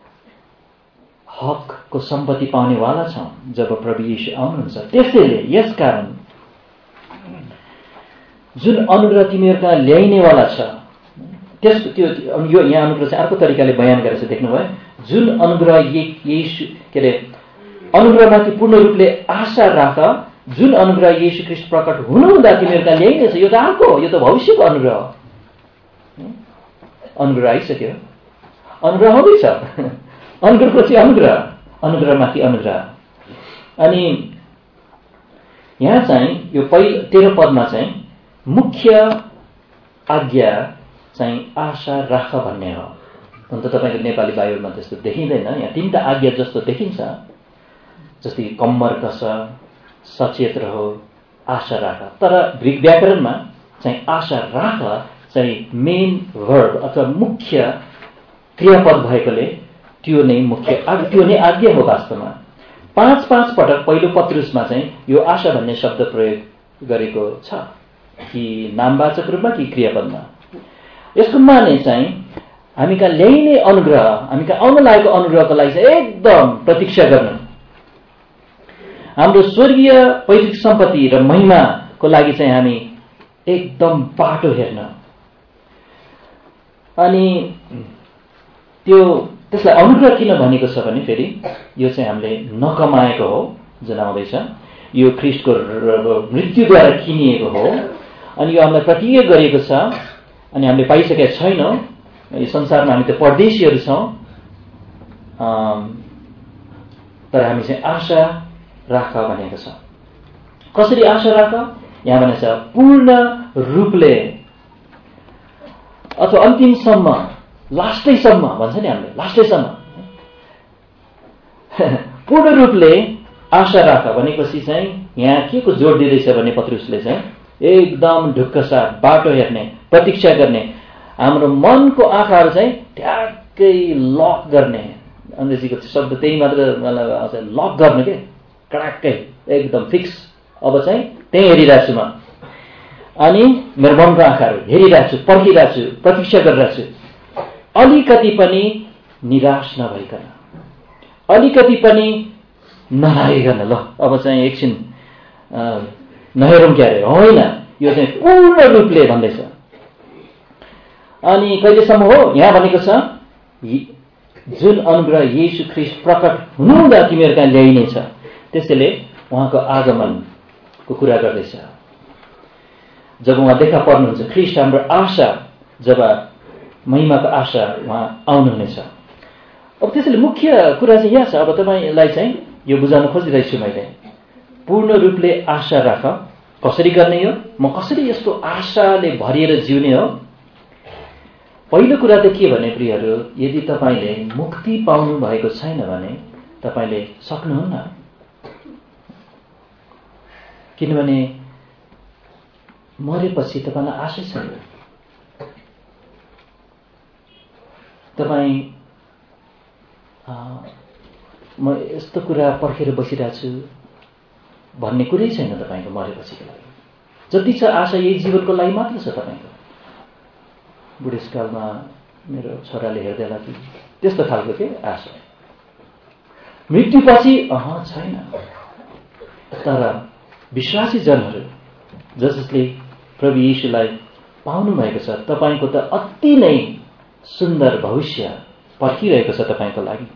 [SPEAKER 1] हकको सम्पत्ति पाउनेवाला छौँ जब प्रभु येशू आउनुहुन्छ। त्यसैले यस कारण जुन अनुग्रह तिमीहरूका ल्याइनेवाला छ, त्यो यो यहाँ अनुग्रह चाहिँ अर्को तरिकाले बयान गरेर देख्नुभयो। जुन अनुग्रह येशू के अरे अनुग्रहमाथि पूर्ण रूपले आशा राख, जुन अनुग्रह येशू ख्रीष्ट प्रकट हुनुहुँदा तिमीहरूका ल्याइनेछ। यो त अर्को हो, यो त भविष्यको अनुग्रह हो। अनुग्रह आइसक्यो, अनुग्रह हुँदैछ। अनुग्रहपछि अनुग्रह, अनुग्रहमाथि अनुग्रह। अनि यहाँ चाहिँ यो 13 पदमा चाहिँ मुख्य आज्ञा चाहिँ आशा राख भन्ने हो। हुन त तपाईँको नेपाली बाइबलमा त्यस्तो देखिँदैन। यहाँ 3टा आज्ञा जस्तो देखिन्छ, जस्तै कम्मर कस, सचेत रहो, आशा राख। तर ग्रीक व्याकरणमा चाहिँ आशा राख चाहिँ मेन वर्ब अथवा मुख्य क्रियापद भएकोले त्यो नै आज्ञा हो वास्तवमा। 5 पटक पहिलो पत्रुसमा चाहिँ यो आशा भन्ने शब्द प्रयोग गरेको छ, कि नामवाचक रूपमा कि क्रियापदमा। यसको माने चाहिँ हामी कहाँ ल्याइने अनुग्रह, हामी कहाँ आउन लागेको अनुग्रहको लागि चाहिँ एकदम प्रतीक्षा गर्नु, हाम्रो स्वर्गीय पैतृक सम्पत्ति र महिमाको लागि चाहिँ हामी एकदम बाटो हेर्न। अनि त्यसलाई अनुग्रह किन भनेको छ भने फेरि यो चाहिँ हामीले नकमाएको हो जुन आउँदैछ, यो ख्रीष्टको मृत्युद्वारा किनिएको हो। अनि यो हामीलाई प्रतिज्ञा गरिएको छ, अनि हामीले पाइसकेका छैनौँ। यो संसारमा हामी त परदेशीहरू छौँ, तर हामी चाहिँ आशा राख भनेको छ। कसरी आशा राख? यहाँ भनेको छ पूर्ण रूपले अथवा अन्तिमसम्म, लास्टैसम्म भन्छ नि हामीले, लास्टैसम्म पूर्ण रूपले आशा राख भनेपछि चाहिँ यहाँ के को जोड दिँदैछ भने पत्रुसले चाहिँ एकदम ढुक्कसाथ बाटो हेर्ने, प्रतीक्षा गर्ने। हाम्रो मनको आँखाहरू चाहिँ ठ्याक्कै लक गर्ने, अङ्ग्रेजीको शब्द त्यही मात्र मलाई आउँछ, लक गर्नु के, कडाक्कै एकदम फिक्स। अब चाहिँ त्यही हेरिरहेको छु म, अनि मेरो मनको आँखाहरू हेरिरहेको छु, पर्खिरहेको छु, प्रतीक्षा गरिरहेको छु। अलिकति पनि निराश नभइकन, अलिकति पनि नलागिकन, ल अब चाहिँ एकछिन नहेरौँ क्यारे, होइन यो चाहिँ पूर्ण रूपले भन्दैछ। अनि कहिलेसम्म हो यहाँ भनेको छ, जुन अनुग्रह येशू ख्रीष्ट प्रकट हुनुहुँदा तिमीहरू कहाँ ल्याइनेछ, त्यसैले उहाँको आगमनको कुरा गर्दैछ। जब उहाँ देखा पर्नुहुन्छ, ख्रीष्ट हाम्रो आशा, जब महिमाको आशा उहाँ आउनुहुनेछ। अब त्यसैले मुख्य कुरा चाहिँ यहाँ छ। अब तपाईँलाई चाहिँ यो बुझाउन खोजिरहेको छु मैले, पूर्ण रूपले आशा राख। कसरी गर्ने हो, म कसरी यस्तो आशाले भरिएर जिउने हो? पहिलो कुरा त के भने प्रियहरू, यदि तपाईँले मुक्ति पाउनु भएको छैन भने तपाईँले सक्नुहुन्न। किनभने मरेपछि तपाईँलाई आशै छैन। तपाईँ म यस्तो कुरा पर्खेर बसिरहेको छु भन्ने कुरै छैन तपाईँको मरेपछिको लागि। जति छ आशा यही जीवनको लागि मात्र छ तपाईँको। बुढेसकालमा मेरो छोराले हेर्दैला कि त्यस्तो खालको के आशा, मृत्युपछि छैन। तर विश्वासी जनहरू जसले प्रभु येशूलाई पाउनु भएको छ, तपाईँको त अति नै सुन्दर भविष्य पर्खिरहेको छ तपाईँको लागि,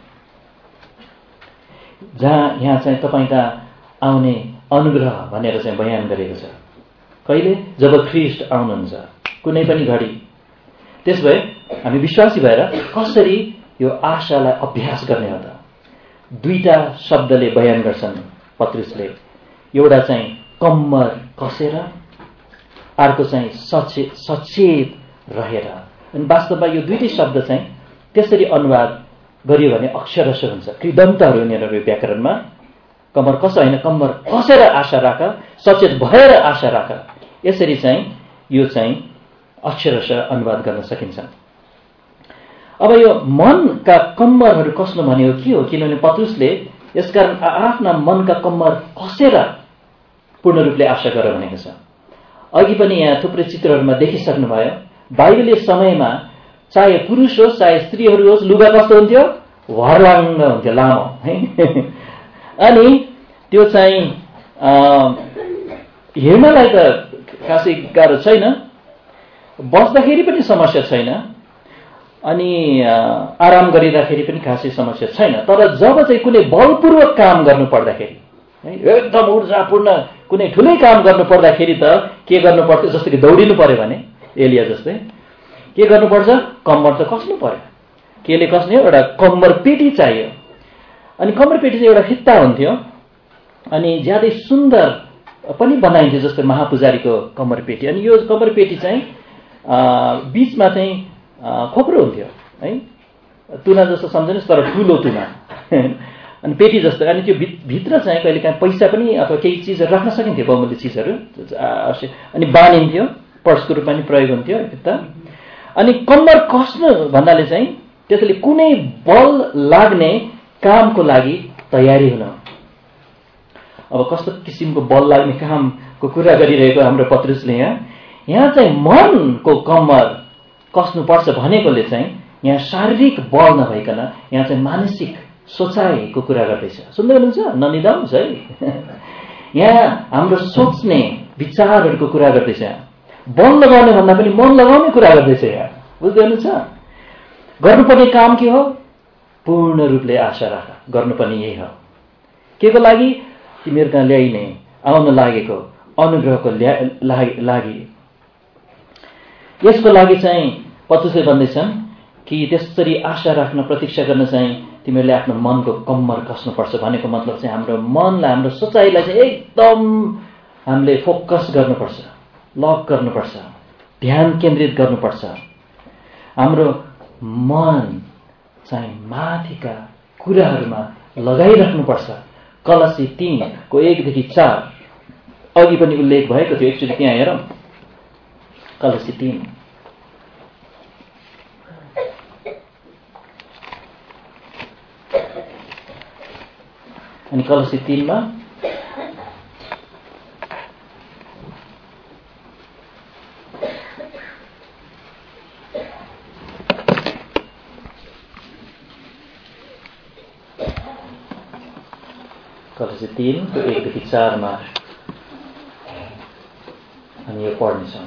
[SPEAKER 1] जहाँ यहाँ चाहिँ तपाईँका आउने अनुग्रह भनेर चाहिँ बयान गरेको छ। कहिले? जब ख्रीष्ट आउनुहुन्छ, कुनै पनि घडी। त्यस भए हामी विश्वासी भएर कसरी यो आशालाई अभ्यास गर्ने हो त? दुईटा शब्दले बयान गर्छन् पत्रुसले। एउटा चाहिँ कम्मर कसेर, अर्को चाहिँ सचेत रहेर। अनि वास्तवमा यो दुईटै शब्द चाहिँ त्यसरी अनुवाद गरियो भने अक्षरश हुन्छ। कृदन्तहरू यिनीहरू व्याकरणमा कम्मर कस होइन, कम्मर कसेर आशा राख, सचेत भएर आशा राख। यसरी चाहिँ यो चाहिँ अक्षरश अनुवाद गर्न सकिन्छ। अब यो मनका कम्मरहरू कस्नु भन्यो के हो? किनभने पत्रुसले यसकारण आफ्ना मनका कम्मर कसेर पूर्ण रूपले आशा गर भनेको छ। अघि पनि यहाँ थुप्रै चित्रहरूमा देखिसक्नुभयो, बाइबलीय समयमा चाहे पुरुष होस् चाहे स्त्रीहरू होस्, लुगा कस्तो हुन्थ्यो? भर्लाङ्ग हुन्थ्यो, लामो है। अनि त्यो चाहिँ हिँड्नलाई त खासै गाह्रो छैन, बस्दाखेरि पनि समस्या छैन, अनि आराम गरिँदाखेरि पनि खासै समस्या छैन। तर जब चाहिँ कुनै बलपूर्वक काम गर्नु पर्दाखेरि, एकदम ऊर्जापूर्ण कुनै ठुलै काम गर्नु पर्दाखेरि त के गर्नु पर्थ्यो? जस्तो कि दौडिनु पर्यो भने एलिया जस्तै के गर्नुपर्छ? कम्मर त कस्नु पर्यो। केले कस्ने? एउटा कम्मर पेटी चाहियो। अनि कम्मर पेटी चाहिँ एउटा फित्ता हुन्थ्यो, अनि ज्यादै सुन्दर पनि बनाइन्थ्यो, जस्तै महापुजारीको कम्मर पेटी। अनि यो कम्मर पेटी चाहिँ बीचमा चाहिँ खोक्रो हुन्थ्यो है, तुना जस्तो सम्झनुहोस्, तर ठुलो तुना अनि पेटी जस्तो। अनि त्यो भित्र चाहिँ कहिले काहीँ पैसा पनि अथवा केही चिजहरू राख्न सकिन्थ्यो, बहुमूल्य चिजहरू, अनि बानिन्थ्यो, पर्सको रूपमा पनि प्रयोग हुन्थ्यो फित्ता। अनि कम्मर कस्नु भन्नाले चाहिँ त्यसले कुनै बल लाग्ने कामको लागि तयारी हुन। अब कस्तो किसिमको बल लाग्ने कामको कुरा गरिरहेको हाम्रो पत्रुसले यहाँ चाहिँ मनको कम्मर कस्नुपर्छ भनेकोले चाहिँ यहाँ शारीरिक बल नभइकन यहाँ चाहिँ मानसिक सोचाइको कुरा गर्दैछ। सुन्दै हुनुहुन्छ? ननिदाउनुहोस् है। यहाँ हाम्रो सोच्ने विचारहरूको कुरा गर्दैछ। बल लगाउने भन्दा पनि मन लगाउने कुरा गर्दैछ यहाँ, बुझ्दै हुनुहुन्छ? गर्नुपर्ने काम के हो? पूर्ण रूपले आशा राख। गर्नुपर्ने यही हो। के को लागि? तिमीहरू कहाँ ल्याइने आउन लागेको अनुग्रहको लागि। यसको लागि चाहिँ पत्रुसले भन्दैछन् कि त्यसरी आशा राख्न, प्रतीक्षा गर्न चाहिँ तिमीहरूले आफ्नो मनको कम्मर कस्नुपर्छ। भनेको मतलब चाहिँ हाम्रो मनलाई, हाम्रो सोचाइलाई चाहिँ एकदम हामीले फोकस गर्नुपर्छ, लक गर्नुपर्छ, ध्यान केन्द्रित गर्नुपर्छ। हाम्रो मन चाहिँ माथिका कुराहरूमा लगाइराख्नुपर्छ। कलसी 3:1-4 अघि पनि उल्लेख भएको थियो। एकचोटि त्यहाँ हेरौँ, कलसी 3 अनि कलसी 3 मा कलसी 3 को 1देखि 4 मा हामी यो पढ्नेछौँ।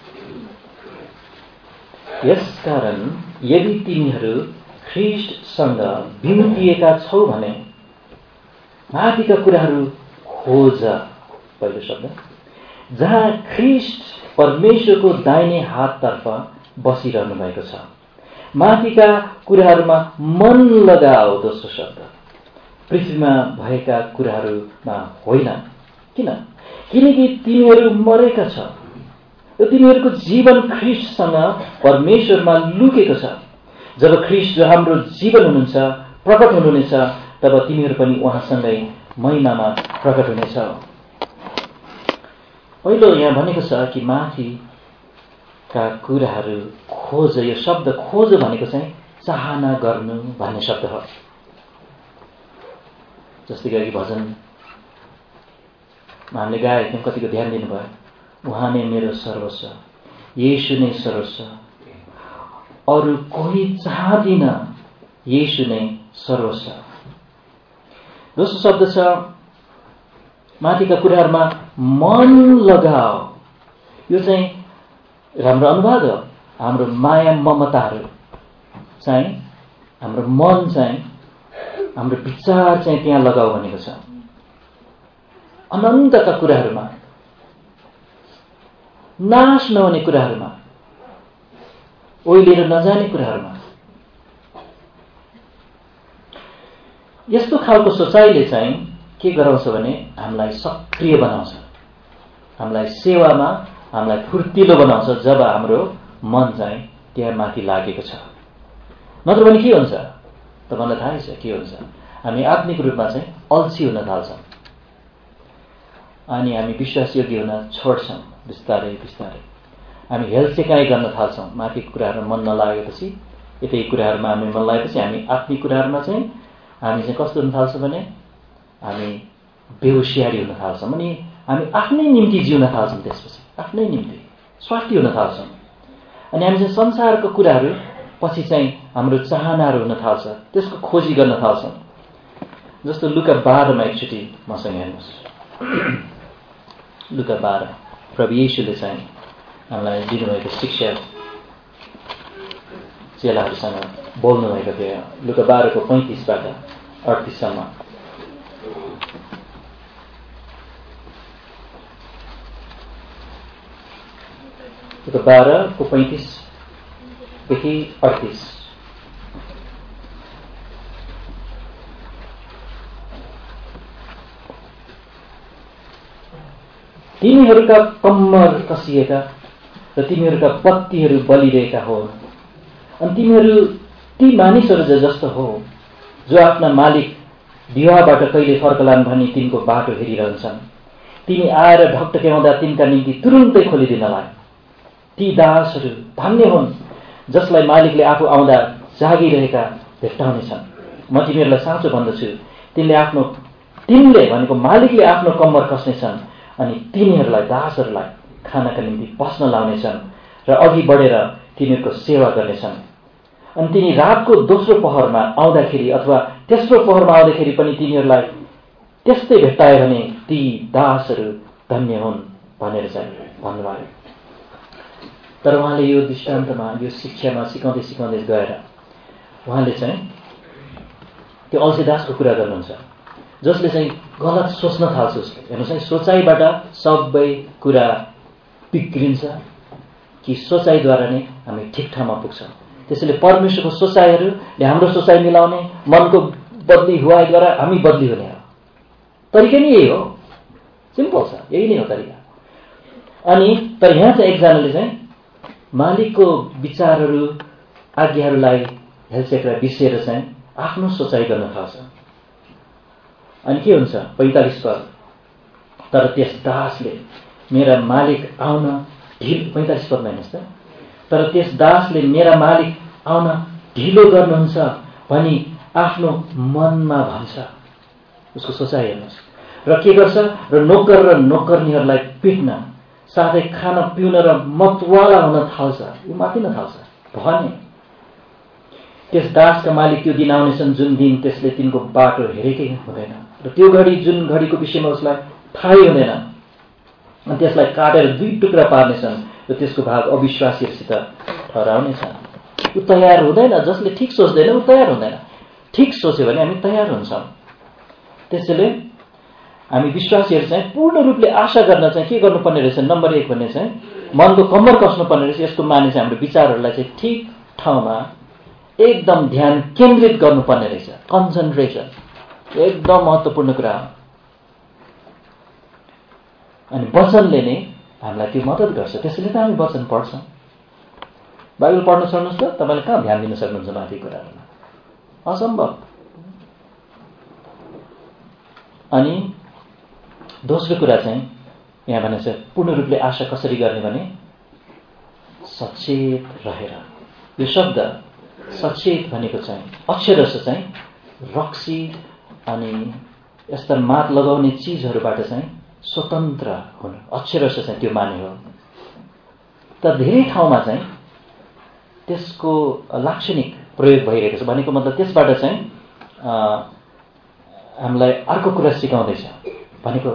[SPEAKER 1] यसकारण यदि तिमीहरू ख्रीष्टसँग बिउतिएका छौ भने माथिका कुराहरू खोज। पहिलो शब्द, जहाँ ख्रीष्ट परमेश्वरको दाहिने हाततर्फ बसिरहनु भएको छ, माथिका कुराहरूमा मन लगाओ। दोस्रो शब्द, पृथ्वीमा भएका कुराहरूमा होइन। किन? किनकि तिमीहरू मरेका छ र तिमीहरूको जीवन ख्रीष्टसँग परमेश्वरमा लुकेको छ। जब ख्रीष्ट जो हाम्रो जीवन हुनुहुन्छ प्रकट हुनुहुनेछ, तब तिमीहरू पनि उहाँसँगै महिमामा प्रकट हुनेछौ। पहिलो यहाँ भनेको छ कि माथिका कुराहरू खोज। यो शब्द खोज भनेको चाहिँ चाहना गर्नु भन्ने शब्द हो। जस्तै कि भजन हामीले गाएको थियौँ, कतिको ध्यान दिनुभयो? उहाँ नै मेरो सर्वस्व, येशू नै सर्वस्व, अरू कोही चाहदिन, येशू नै सर्वस्व। दोस्रो शब्द छ माथिका कुराहरूमा मन लगाओ। यो चाहिँ राम्रो अनुवाद हो। हाम्रो माया ममताहरू चाहिँ, हाम्रो मन चाहिँ, हाम्रो विचार चाहिँ त्यहाँ लगाऊ भनेको छ। अनन्तका कुराहरूमा, नाश नहुने कुराहरूमा, ओइलिएर नजाने कुराहरूमा। यस्तो खालको सोचाइले चाहिँ के गराउँछ भने हामीलाई सक्रिय बनाउँछ, हामीलाई सेवामा हामीलाई फुर्तिलो बनाउँछ जब हाम्रो मन चाहिँ त्यहाँ माथि लागेको छ। नत्र भने के हुन्छ तपाईँलाई थाहै छ के हुन्छ? हामी आत्मिक रूपमा चाहिँ अल्छी हुन थाल्छौँ अनि हामी विश्वासयोग्य हुन छोड्छौँ। बिस्तारै बिस्तारै हामी हेलचेकाइ गर्न थाल्छौँ। माथि कुराहरूमा मन नलागेपछि, यतै कुराहरूमा हामी मन लागेपछि हामी आत्मिक कुराहरूमा चाहिँ हामी चाहिँ कस्तो हुन थाल्छ भने हामी बेहोसियारी हुन थाल्छौँ अनि हामी आफ्नै निम्ति जिउन थाल्छौँ। त्यसपछि आफ्नै निम्ति स्वार्थी हुन थाल्छौँ अनि हामी चाहिँ संसारको कुराहरू पछि चाहिँ हाम्रो चाहनाहरू हुन थाल्छ, त्यसको खोजी गर्न थाल्छौँ। जस्तो लुका 12 मा एकचोटि मसँग हेर्नुहोस्। लुका 12 प्रभु येशूले चाहिँ हामीलाई दिनुभएको शिक्षा चेलाहरूसँग बोल्नुभएको थियो। लुका 12 को 35 बाट 38 सम्म। लुका 12 को 35 देखि 38। तिमीहरूका कम्मर कसिएका र तिमीहरूका पत्तीहरू बलिरहेका हो। अनि तिमीहरू ती मानिसहरू जस्तो हो जो आफ्ना मालिक विवाहबाट कहिले फर्कलान् भनी तिनको बाटो हेरिरहन्छन्। तिमी आएर ढकढक्याउँदा तिनका निम्ति तुरुन्तै खोलिदिनलाई। ती दासहरू धन्य हुन् जसलाई मालिकले आफू आउँदा जागिरहेका भेट्टाउनेछन्। म तिमीहरूलाई साँचो भन्दछु, तिनले भनेको मालिकले आफ्नो कम्मर कस्नेछन् अनि तिनीहरूलाई दासहरूलाई खानाका निम्ति पस्न लाउनेछन् र अघि बढेर तिनीहरूको सेवा गर्नेछन्। अनि तिनी रातको दोस्रो पहरमा आउँदाखेरि अथवा तेस्रो पहरमा आउँदाखेरि पनि तिनीहरूलाई त्यस्तै भेट्टायो भने ती दासहरू धन्य हुन् भनेर चाहिँ भन्नुभयो। तर उहाँले यो दृष्टान्तमा, यो शिक्षामा सिकाउँदै सिकाउँदै गएर उहाँले चाहिँ त्यो अल्छी दासको कुरा गर्नुहुन्छ जसले चाहिँ गलत सोच्न थाल्छ। उसले हेर्नुहोस् है, सोचाइबाट सबै कुरा बिग्रिन्छ कि सोचाइद्वारा नै हामी ठिक ठाउँमा पुग्छौँ। त्यसैले परमेश्वरको सोचाइहरूले हाम्रो सोचाइ मिलाउने, मनको बदली हुवाइद्वारा हामी बदली हुने हो। तरिका नै यही हो, सिम्पल छ, यही नै हो तरिका। अनि तर यहाँ चाहिँ एकजनाले चाहिँ मालिकको विचारहरू, आज्ञाहरूलाई हेलचेक्रा बिर्सेर चाहिँ आफ्नो सोचाइ गर्न थाल्छ। अनि के हुन्छ? 45 पद, तर त्यस दासले मेरा मालिक आउन 45 पदमा हेर्नुहोस् त। तर त्यस दासले मेरा मालिक आउन ढिलो गर्नुहुन्छ भनी आफ्नो मनमा भन्छ। उसको सोचाइ हेर्नुहोस्। र के गर्छ? र नोकर र नोकर्नीहरूलाई पिट्न साथै खान पिउन र मतवाला हुन थाल्छ। यो माथि न थाल्छ भने त्यस दासका मालिक त्यो दिन आउनेछन् जुन दिन त्यसले तिनको बाटो हेरेकै हुँदैन र त्यो घडी जुन घडीको विषयमा उसलाई थाहै हुँदैन। अनि त्यसलाई काटेर 2 टुक्रा पार्नेछन् र त्यसको भाग अविश्वासीहरूसित ठहराउनेछन्। ऊ तयार हुँदैन। जसले ठिक सोच्दैन ऊ तयार हुँदैन। ठिक सोच्यो भने हामी तयार हुन्छौँ। त्यसैले हामी विश्वासीहरू चाहिँ पूर्ण रूपले आशा गर्न चाहिँ के गर्नुपर्ने रहेछ? नम्बर 1 भन्ने चाहिँ मनको कम्मर कस्नुपर्ने रहेछ। यस्तो माने चाहिँ हाम्रो विचारहरूलाई चाहिँ ठिक ठाउँमा एकदम ध्यान केन्द्रित गर्नुपर्ने रहेछ। कन्सन्ट्रेसन एकदम महत्त्वपूर्ण कुरा हो। अनि वचनले नै हामीलाई त्यो मद्दत गर्छ। त्यसैले त हामी वचन पढ्छौँ। बाइबल पढ्न सक्नुहोस् त, तपाईँले कहाँ ध्यान दिन सक्नुहुन्छ माथि कुराहरूमा? असम्भव। अनि दोस्रो कुरा चाहिँ यहाँ भने चाहिँ पूर्ण रूपले आशा कसरी गर्ने भने सचेत रहेर। यो शब्द सचेत भनेको चाहिँ अक्षरश चाहिँ रक्सी अनि यस्ता मात लगाउने चिजहरूबाट चाहिँ स्वतन्त्र हुनु अक्षरश चाहिँ त्यो माने हो। तर धेरै ठाउँमा चाहिँ त्यसको लाक्षणिक प्रयोग भइरहेको छ। भनेको मतलब त्यसबाट चाहिँ हामीलाई अर्को कुरा सिकाउँदैछ। भनेको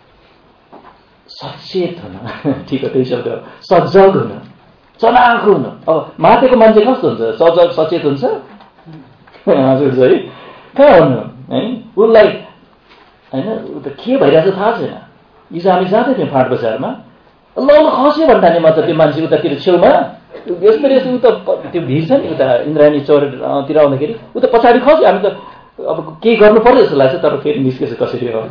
[SPEAKER 1] सचेत हुन। ठिक हो, त्यही शब्द हो। सजग हुन, चलाक हुन। अब मातेको मान्छे कस्तो हुन्छ? सजग सचेत हुन्छ? हजुर है, कहाँ हुनु है? उसलाई होइन ऊ त के भइरहेछ थाहा छैन। हिजो हामी जाँदै थियौँ फाँट बजारमा। ल खस्यो भन्दा मात्र त्यो मान्छे उतातिर छेउमा यसरी ऊ त त्यो भिड छ नि उता इन्द्रायणी चौरतिर आउँदाखेरि ऊ त पछाडि खस्यो। हामी त अब केही गर्नु पर्यो जस्तो लाग्छ। तर फेरि निस्केछ कसरी हो?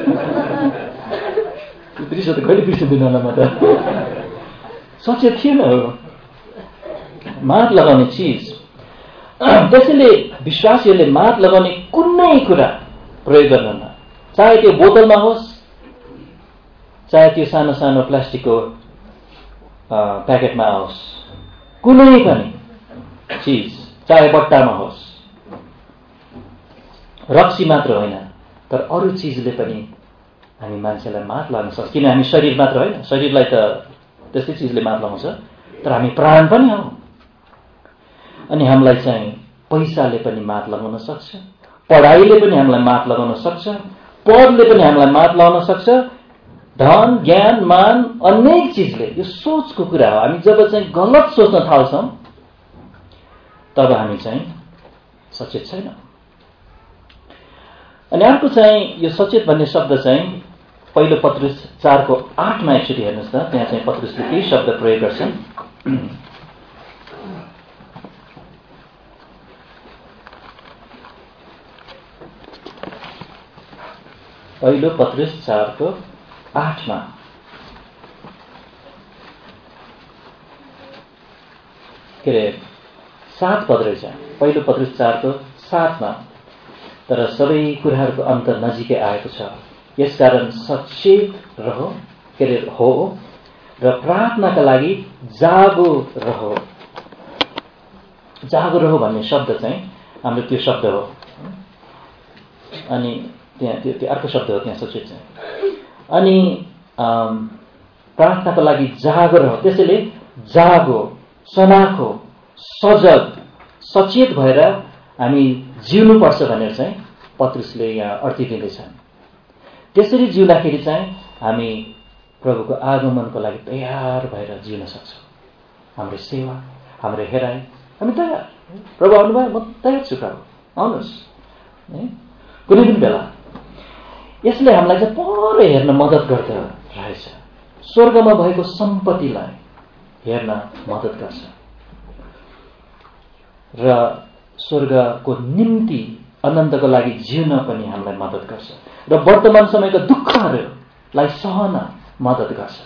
[SPEAKER 1] दृश्य त कहिले बिर्सिँदैन होला म त। सचेत थिएन हो मात लगाउने चिज। त्यसैले विश्वासीहरूले मात लगाउने कुनै कुरा प्रयोग गर्नुहुन्न। चाहे त्यो बोतलमा होस्, चाहे त्यो सानो सानो प्लास्टिकको प्याकेटमा आओस्, कुनै पनि चिज, चाहे बट्टामा होस्। रक्सी मात्र होइन तर अरू चिजले पनि हामी मान्छेलाई मात लाग्न सक्छ। किन हामी शरीर मात्र होइन, शरीरलाई त त्यस्तै चिजले मात लगाउँछ, तर हामी प्राण पनि हौ। अनि हामीलाई चाहिँ पैसाले पनि मात लगाउन सक्छ, पढाइले पनि हामीलाई मात लगाउन सक्छ, पदले पनि हामीलाई मात लगाउन सक्छ, धन ज्ञान मान अनेक चिजले। यो सोचको कुरा हो। हामी जब चाहिँ गलत सोच्न थाल्छौँ तब हामी चाहिँ सचेत छैनौँ। अनि अर्को चाहिँ यो सचेत भन्ने शब्द चाहिँ पहिलो पत्रुस 4:8 एकचोटि हेर्नुहोस् त। त्यहाँ चाहिँ पत्रुसले केही शब्द प्रयोग गर्छन्। पहिलो पत्रुस 4:8 के अरे 7 पद रहेछ। पहिलो पत्रुस 4:7 तर सबै कुराहरूको अन्त नजिकै आएको छ, यसकारण सचेत रहो के अरे हो र प्रार्थनाका लागि जागो रहो। जागो रहो भन्ने शब्द चाहिँ हाम्रो त्यो शब्द हो। अनि त्यहाँ त्यो अर्को शब्द हो त्यहाँ सचेत चाहिँ। अनि प्रार्थनाको लागि जागो रहो। त्यसैले जागो, सनाखो, सजग, सचेत भएर हामी जिउनुपर्छ भनेर चाहिँ पत्रुसले यहाँ अर्थी दिँदैछन्। त्यसरी जिउँदाखेरि चाहिँ हामी प्रभुको आगमनको लागि तयार भएर जिउन सक्छौँ। हाम्रो सेवा, हाम्रो हेराइ, हामी तयार। प्रभु आउनुभयो, म तयार छु प्रभु, आउनुहोस् कुनै पनि बेला। यसले हामीलाई चाहिँ पर हेर्न मद्दत गर्दो रहेछ। स्वर्गमा भएको सम्पत्तिलाई हेर्न मद्दत गर्छ र स्वर्गको निम्ति अनन्तको लागि जिउन पनि हामीलाई मद्दत गर्छ र वर्तमान समयका दुःखहरूलाई सहन मद्दत गर्छ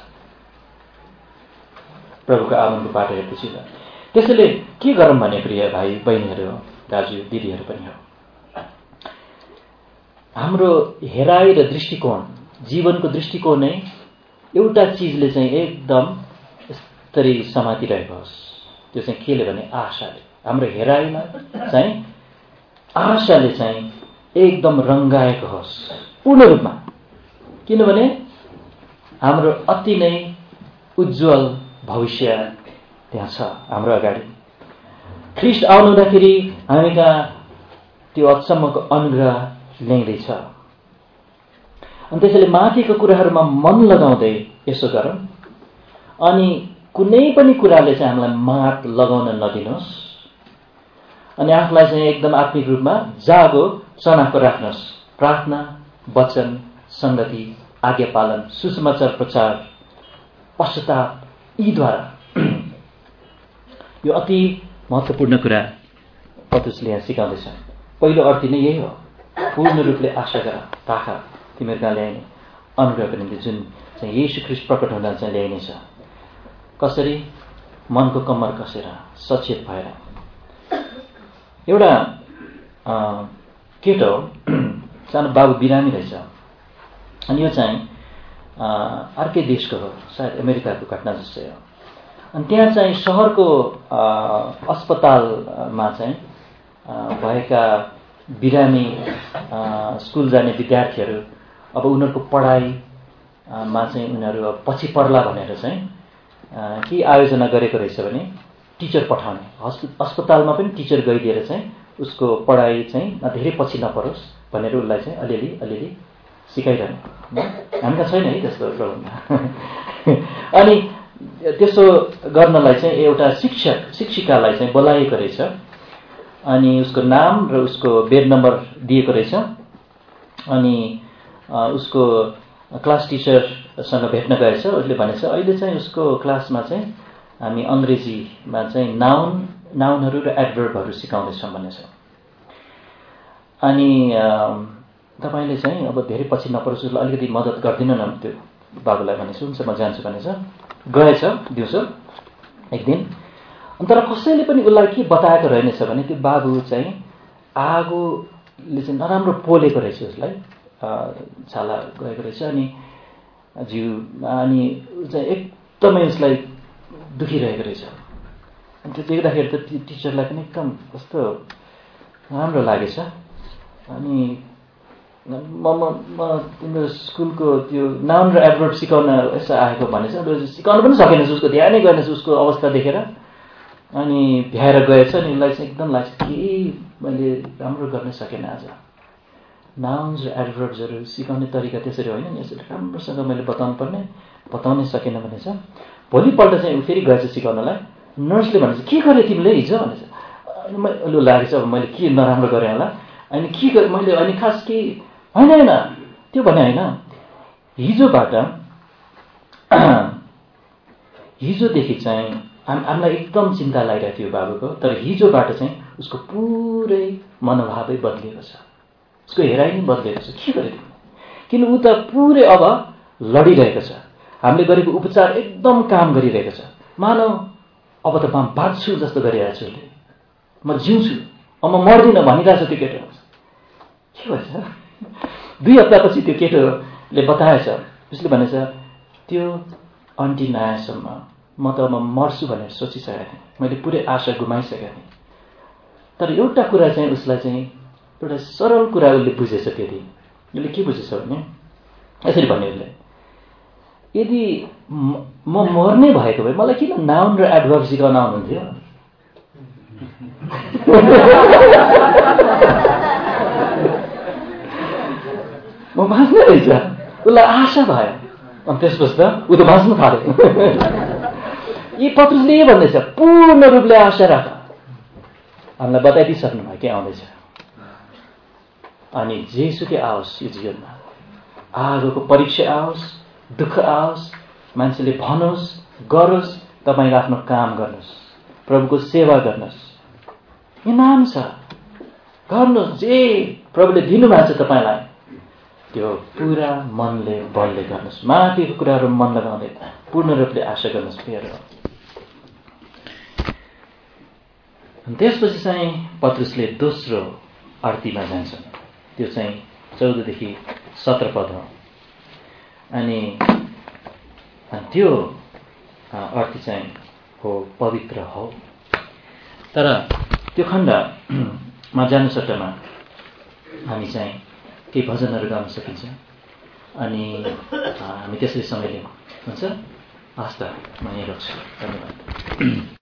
[SPEAKER 1] प्रभुको आगमनको बाटो हेर्दैछु। त्यसैले के गरौँ भने प्रिय भाइ बहिनीहरू, दाजु दिदीहरू पनि हो, हाम्रो हेराइ र दृष्टिकोण जीवनको दृष्टिकोण नै एउटा चिजले चाहिँ एकदम यसरी समातिरहेको होस्। त्यो चाहिँ केले भने आशाले। हाम्रो हेराइमा चाहिँ आशाले चाहिँ एकदम रङ्गाएको होस् पूर्ण रूपमा। किनभने हाम्रो अति नै उज्जवल भविष्य त्यहाँ छ हाम्रो अगाडि। ख्रीष्ट आउनु हुँदाखेरि हामी कहाँ त्यो अचम्मको अनुग्रह ल्याइँदैछ। अनि त्यसैले माथिको कुराहरूमा मन लगाउँदै यसो गरौँ। अनि कुनै पनि कुराले चाहिँ हामीलाई मात लगाउन नदिनुहोस्। अनि आफूलाई चाहिँ एकदम आत्मिक रूपमा जागो चनाखो राख्नुहोस्। प्रार्थना, वचन, संगति, आज्ञा पालन, सुसमाचार प्रचार, पश्चाताप यीद्वारा। यो अति महत्त्वपूर्ण कुरा पत्रुसले यहाँ सिकाउँदैछ। पहिलो अर्थी नै यही हो, पूर्ण रूपले आशा गर, राख तिमीहरूका ल्याइने अनुग्रहको निम्ति जुन चाहिँ येशू ख्रीष्ट प्रकट हुँदा चाहिँ ल्याइनेछ। कसरी? मनको कम्मर कसेर, सचेत भएर। एउटा केटो सानो बाबु बिरामी रहेछ। अनि यो चाहिँ अर्कै देशको हो, सायद अमेरिकाको घटना जस्तै हो। अनि त्यहाँ चाहिँ सहरको अस्पतालमा चाहिँ भएका बिरामी स्कुल जाने विद्यार्थीहरू अब उनीहरूको पढाइमा चाहिँ उनीहरू अब पछि पर्ला भनेर चाहिँ के आयोजना गरेको रहेछ भने टिचर पठाउने। अस्पतालमा पनि टिचर गइदिएर चाहिँ उसको पढाइ चाहिँ धेरै पछि नपरोस् भनेर उसलाई चाहिँ अलिअलि सिकाइरहने। हामीका छैन है त्यस्तो प्रबन्ध। अनि त्यसो गर्नलाई चाहिँ एउटा शिक्षिकालाई चाहिँ बोलाइएको रहेछ। अनि उसको नाम र उसको बेड नम्बर दिएको रहेछ। अनि उसको क्लास टिचरसँग भेट्न गएछ। उसले भनेछ अहिले चाहिँ उसको क्लासमा चाहिँ हामी अङ्ग्रेजीमा चाहिँ नाउनहरू र एडभर्बहरू सिकाउँदैछौँ भनेछ। अनि तपाईँले चाहिँ अब धेरै पछि नपरोस्, उसलाई अलिकति मद्दत गरिदिनु न त्यो बाबुलाई भनेछ। हुन्छ म जान्छु भनेछ। गएछ दिउँसो एक दिन। तर कसैले पनि उसलाई के बताएको रहेनछ भने त्यो बाबु चाहिँ आगोले चाहिँ नराम्रो पोलेको रहेछ उसलाई, छाला गएको रहेछ। अनि जिउमा अनि चाहिँ एकदमै उसलाई दुखिरहेको रहेछ। अनि त्यो देख्दाखेरि त टिचरलाई पनि एकदम कस्तो राम्रो लागेछ। अनि म तिम्रो स्कुलको त्यो नाउन र एडभर्ब सिकाउन यसो आएको भनेछ। सिकाउन पनि सकेनछ, उसको ध्यानै गरेनछ उसको अवस्था देखेर। अनि भ्याएर गएछ। अनि उसलाई चाहिँ एकदम लाग्छ के मैले राम्रो गर्न सकेन आज। नाउन्स र एडभर्ब्सहरू सिकाउने तरिका त्यसरी होइन नि, यसरी राम्रोसँग मैले बताउनै सकेन भनेछ। भोलिपल्ट चाहिँ ऊ फेरि गएछ सिकाउनलाई। नर्सले भनेछ के गरेँ तिमीले हिजो भनेछ। लु लागेछ अब मैले के नराम्रो गरेँ होला। अनि के गरेँ मैले, अनि खास के होइन त्यो भने होइन। हिजोदेखि चाहिँ हामीलाई एकदम चिन्ता लागिरहेको थियो बाबुको। तर हिजोबाट चाहिँ उसको पुरै मनोभावै बदलिएको छ, उसको हेराइ नै बदलिएको छ। के गरेँ किन ऊ त पुरै अब लडिरहेको छ। हामीले गरेको उपचार एकदम काम गरिरहेको छ। मानव अब त म बाँच्छु जस्तो गरिरहेको छु, उसले म जिउँछु, अब म मर्दिनँ भनिरहेको छ त्यो केटो। के भएछ? 2 हप्तापछि त्यो केटोले बताएछ। उसले भनेछ त्यो अन्टी नआएसम्म म त अब मर्छु भनेर सोचिसकेको थिएँ, मैले पुरै आशा गुमाइसकेको थिएँ। तर एउटा कुरा चाहिँ उसलाई चाहिँ एउटा सरल कुरा उसले बुझेछ। त्यति उसले के बुझेछ भने यसरी भन्यो उसले, यदि म मर्ने भएको भए मलाई किन नाउन र एडभर्ब सिकाउन आउनुहुन्थ्यो? म बाँच्ने रहेछ। उसलाई आशा भयो। अनि त्यसपछि त ऊ त बाँच्नु थाल्यो। यी पत्रुसले के भन्दैछ? पूर्ण रूपले आशा राख। हामीलाई बताइदिइसक्नु भयो के आउँदैछ। अनि जेसुकै आओस् यो जीवनमा, आगोको परीक्षा आओस्, दुःख आओस्, मान्छेले भनोस् गरोस्, तपाईँले आफ्नो काम गर्नुहोस्, प्रभुको सेवा गर्नुहोस्, इनाम छ, गर्नुहोस्। जे प्रभुले दिनुभएको छ तपाईँलाई त्यो पुरा मनले बलले गर्नुहोस्। माथिको कुराहरू मन लगाउँदै पूर्ण रूपले आशा गर्नुहोस्। फेरि त्यसपछि चाहिँ पत्रुसले दोस्रो आरतीमा जान्छन्। त्यो चाहिँ 14 देखि 17 पद हो। अनि त्यो अर्थ चाहिँ हो पवित्र हो। तर त्यो खण्डमा जानु सट्टामा हामी चाहिँ केही भजनहरू गाउन सकिन्छ अनि हामी त्यसरी समय लिउँ। हुन्छ? हस् त, म यहीँ रोक्छु। धन्यवाद।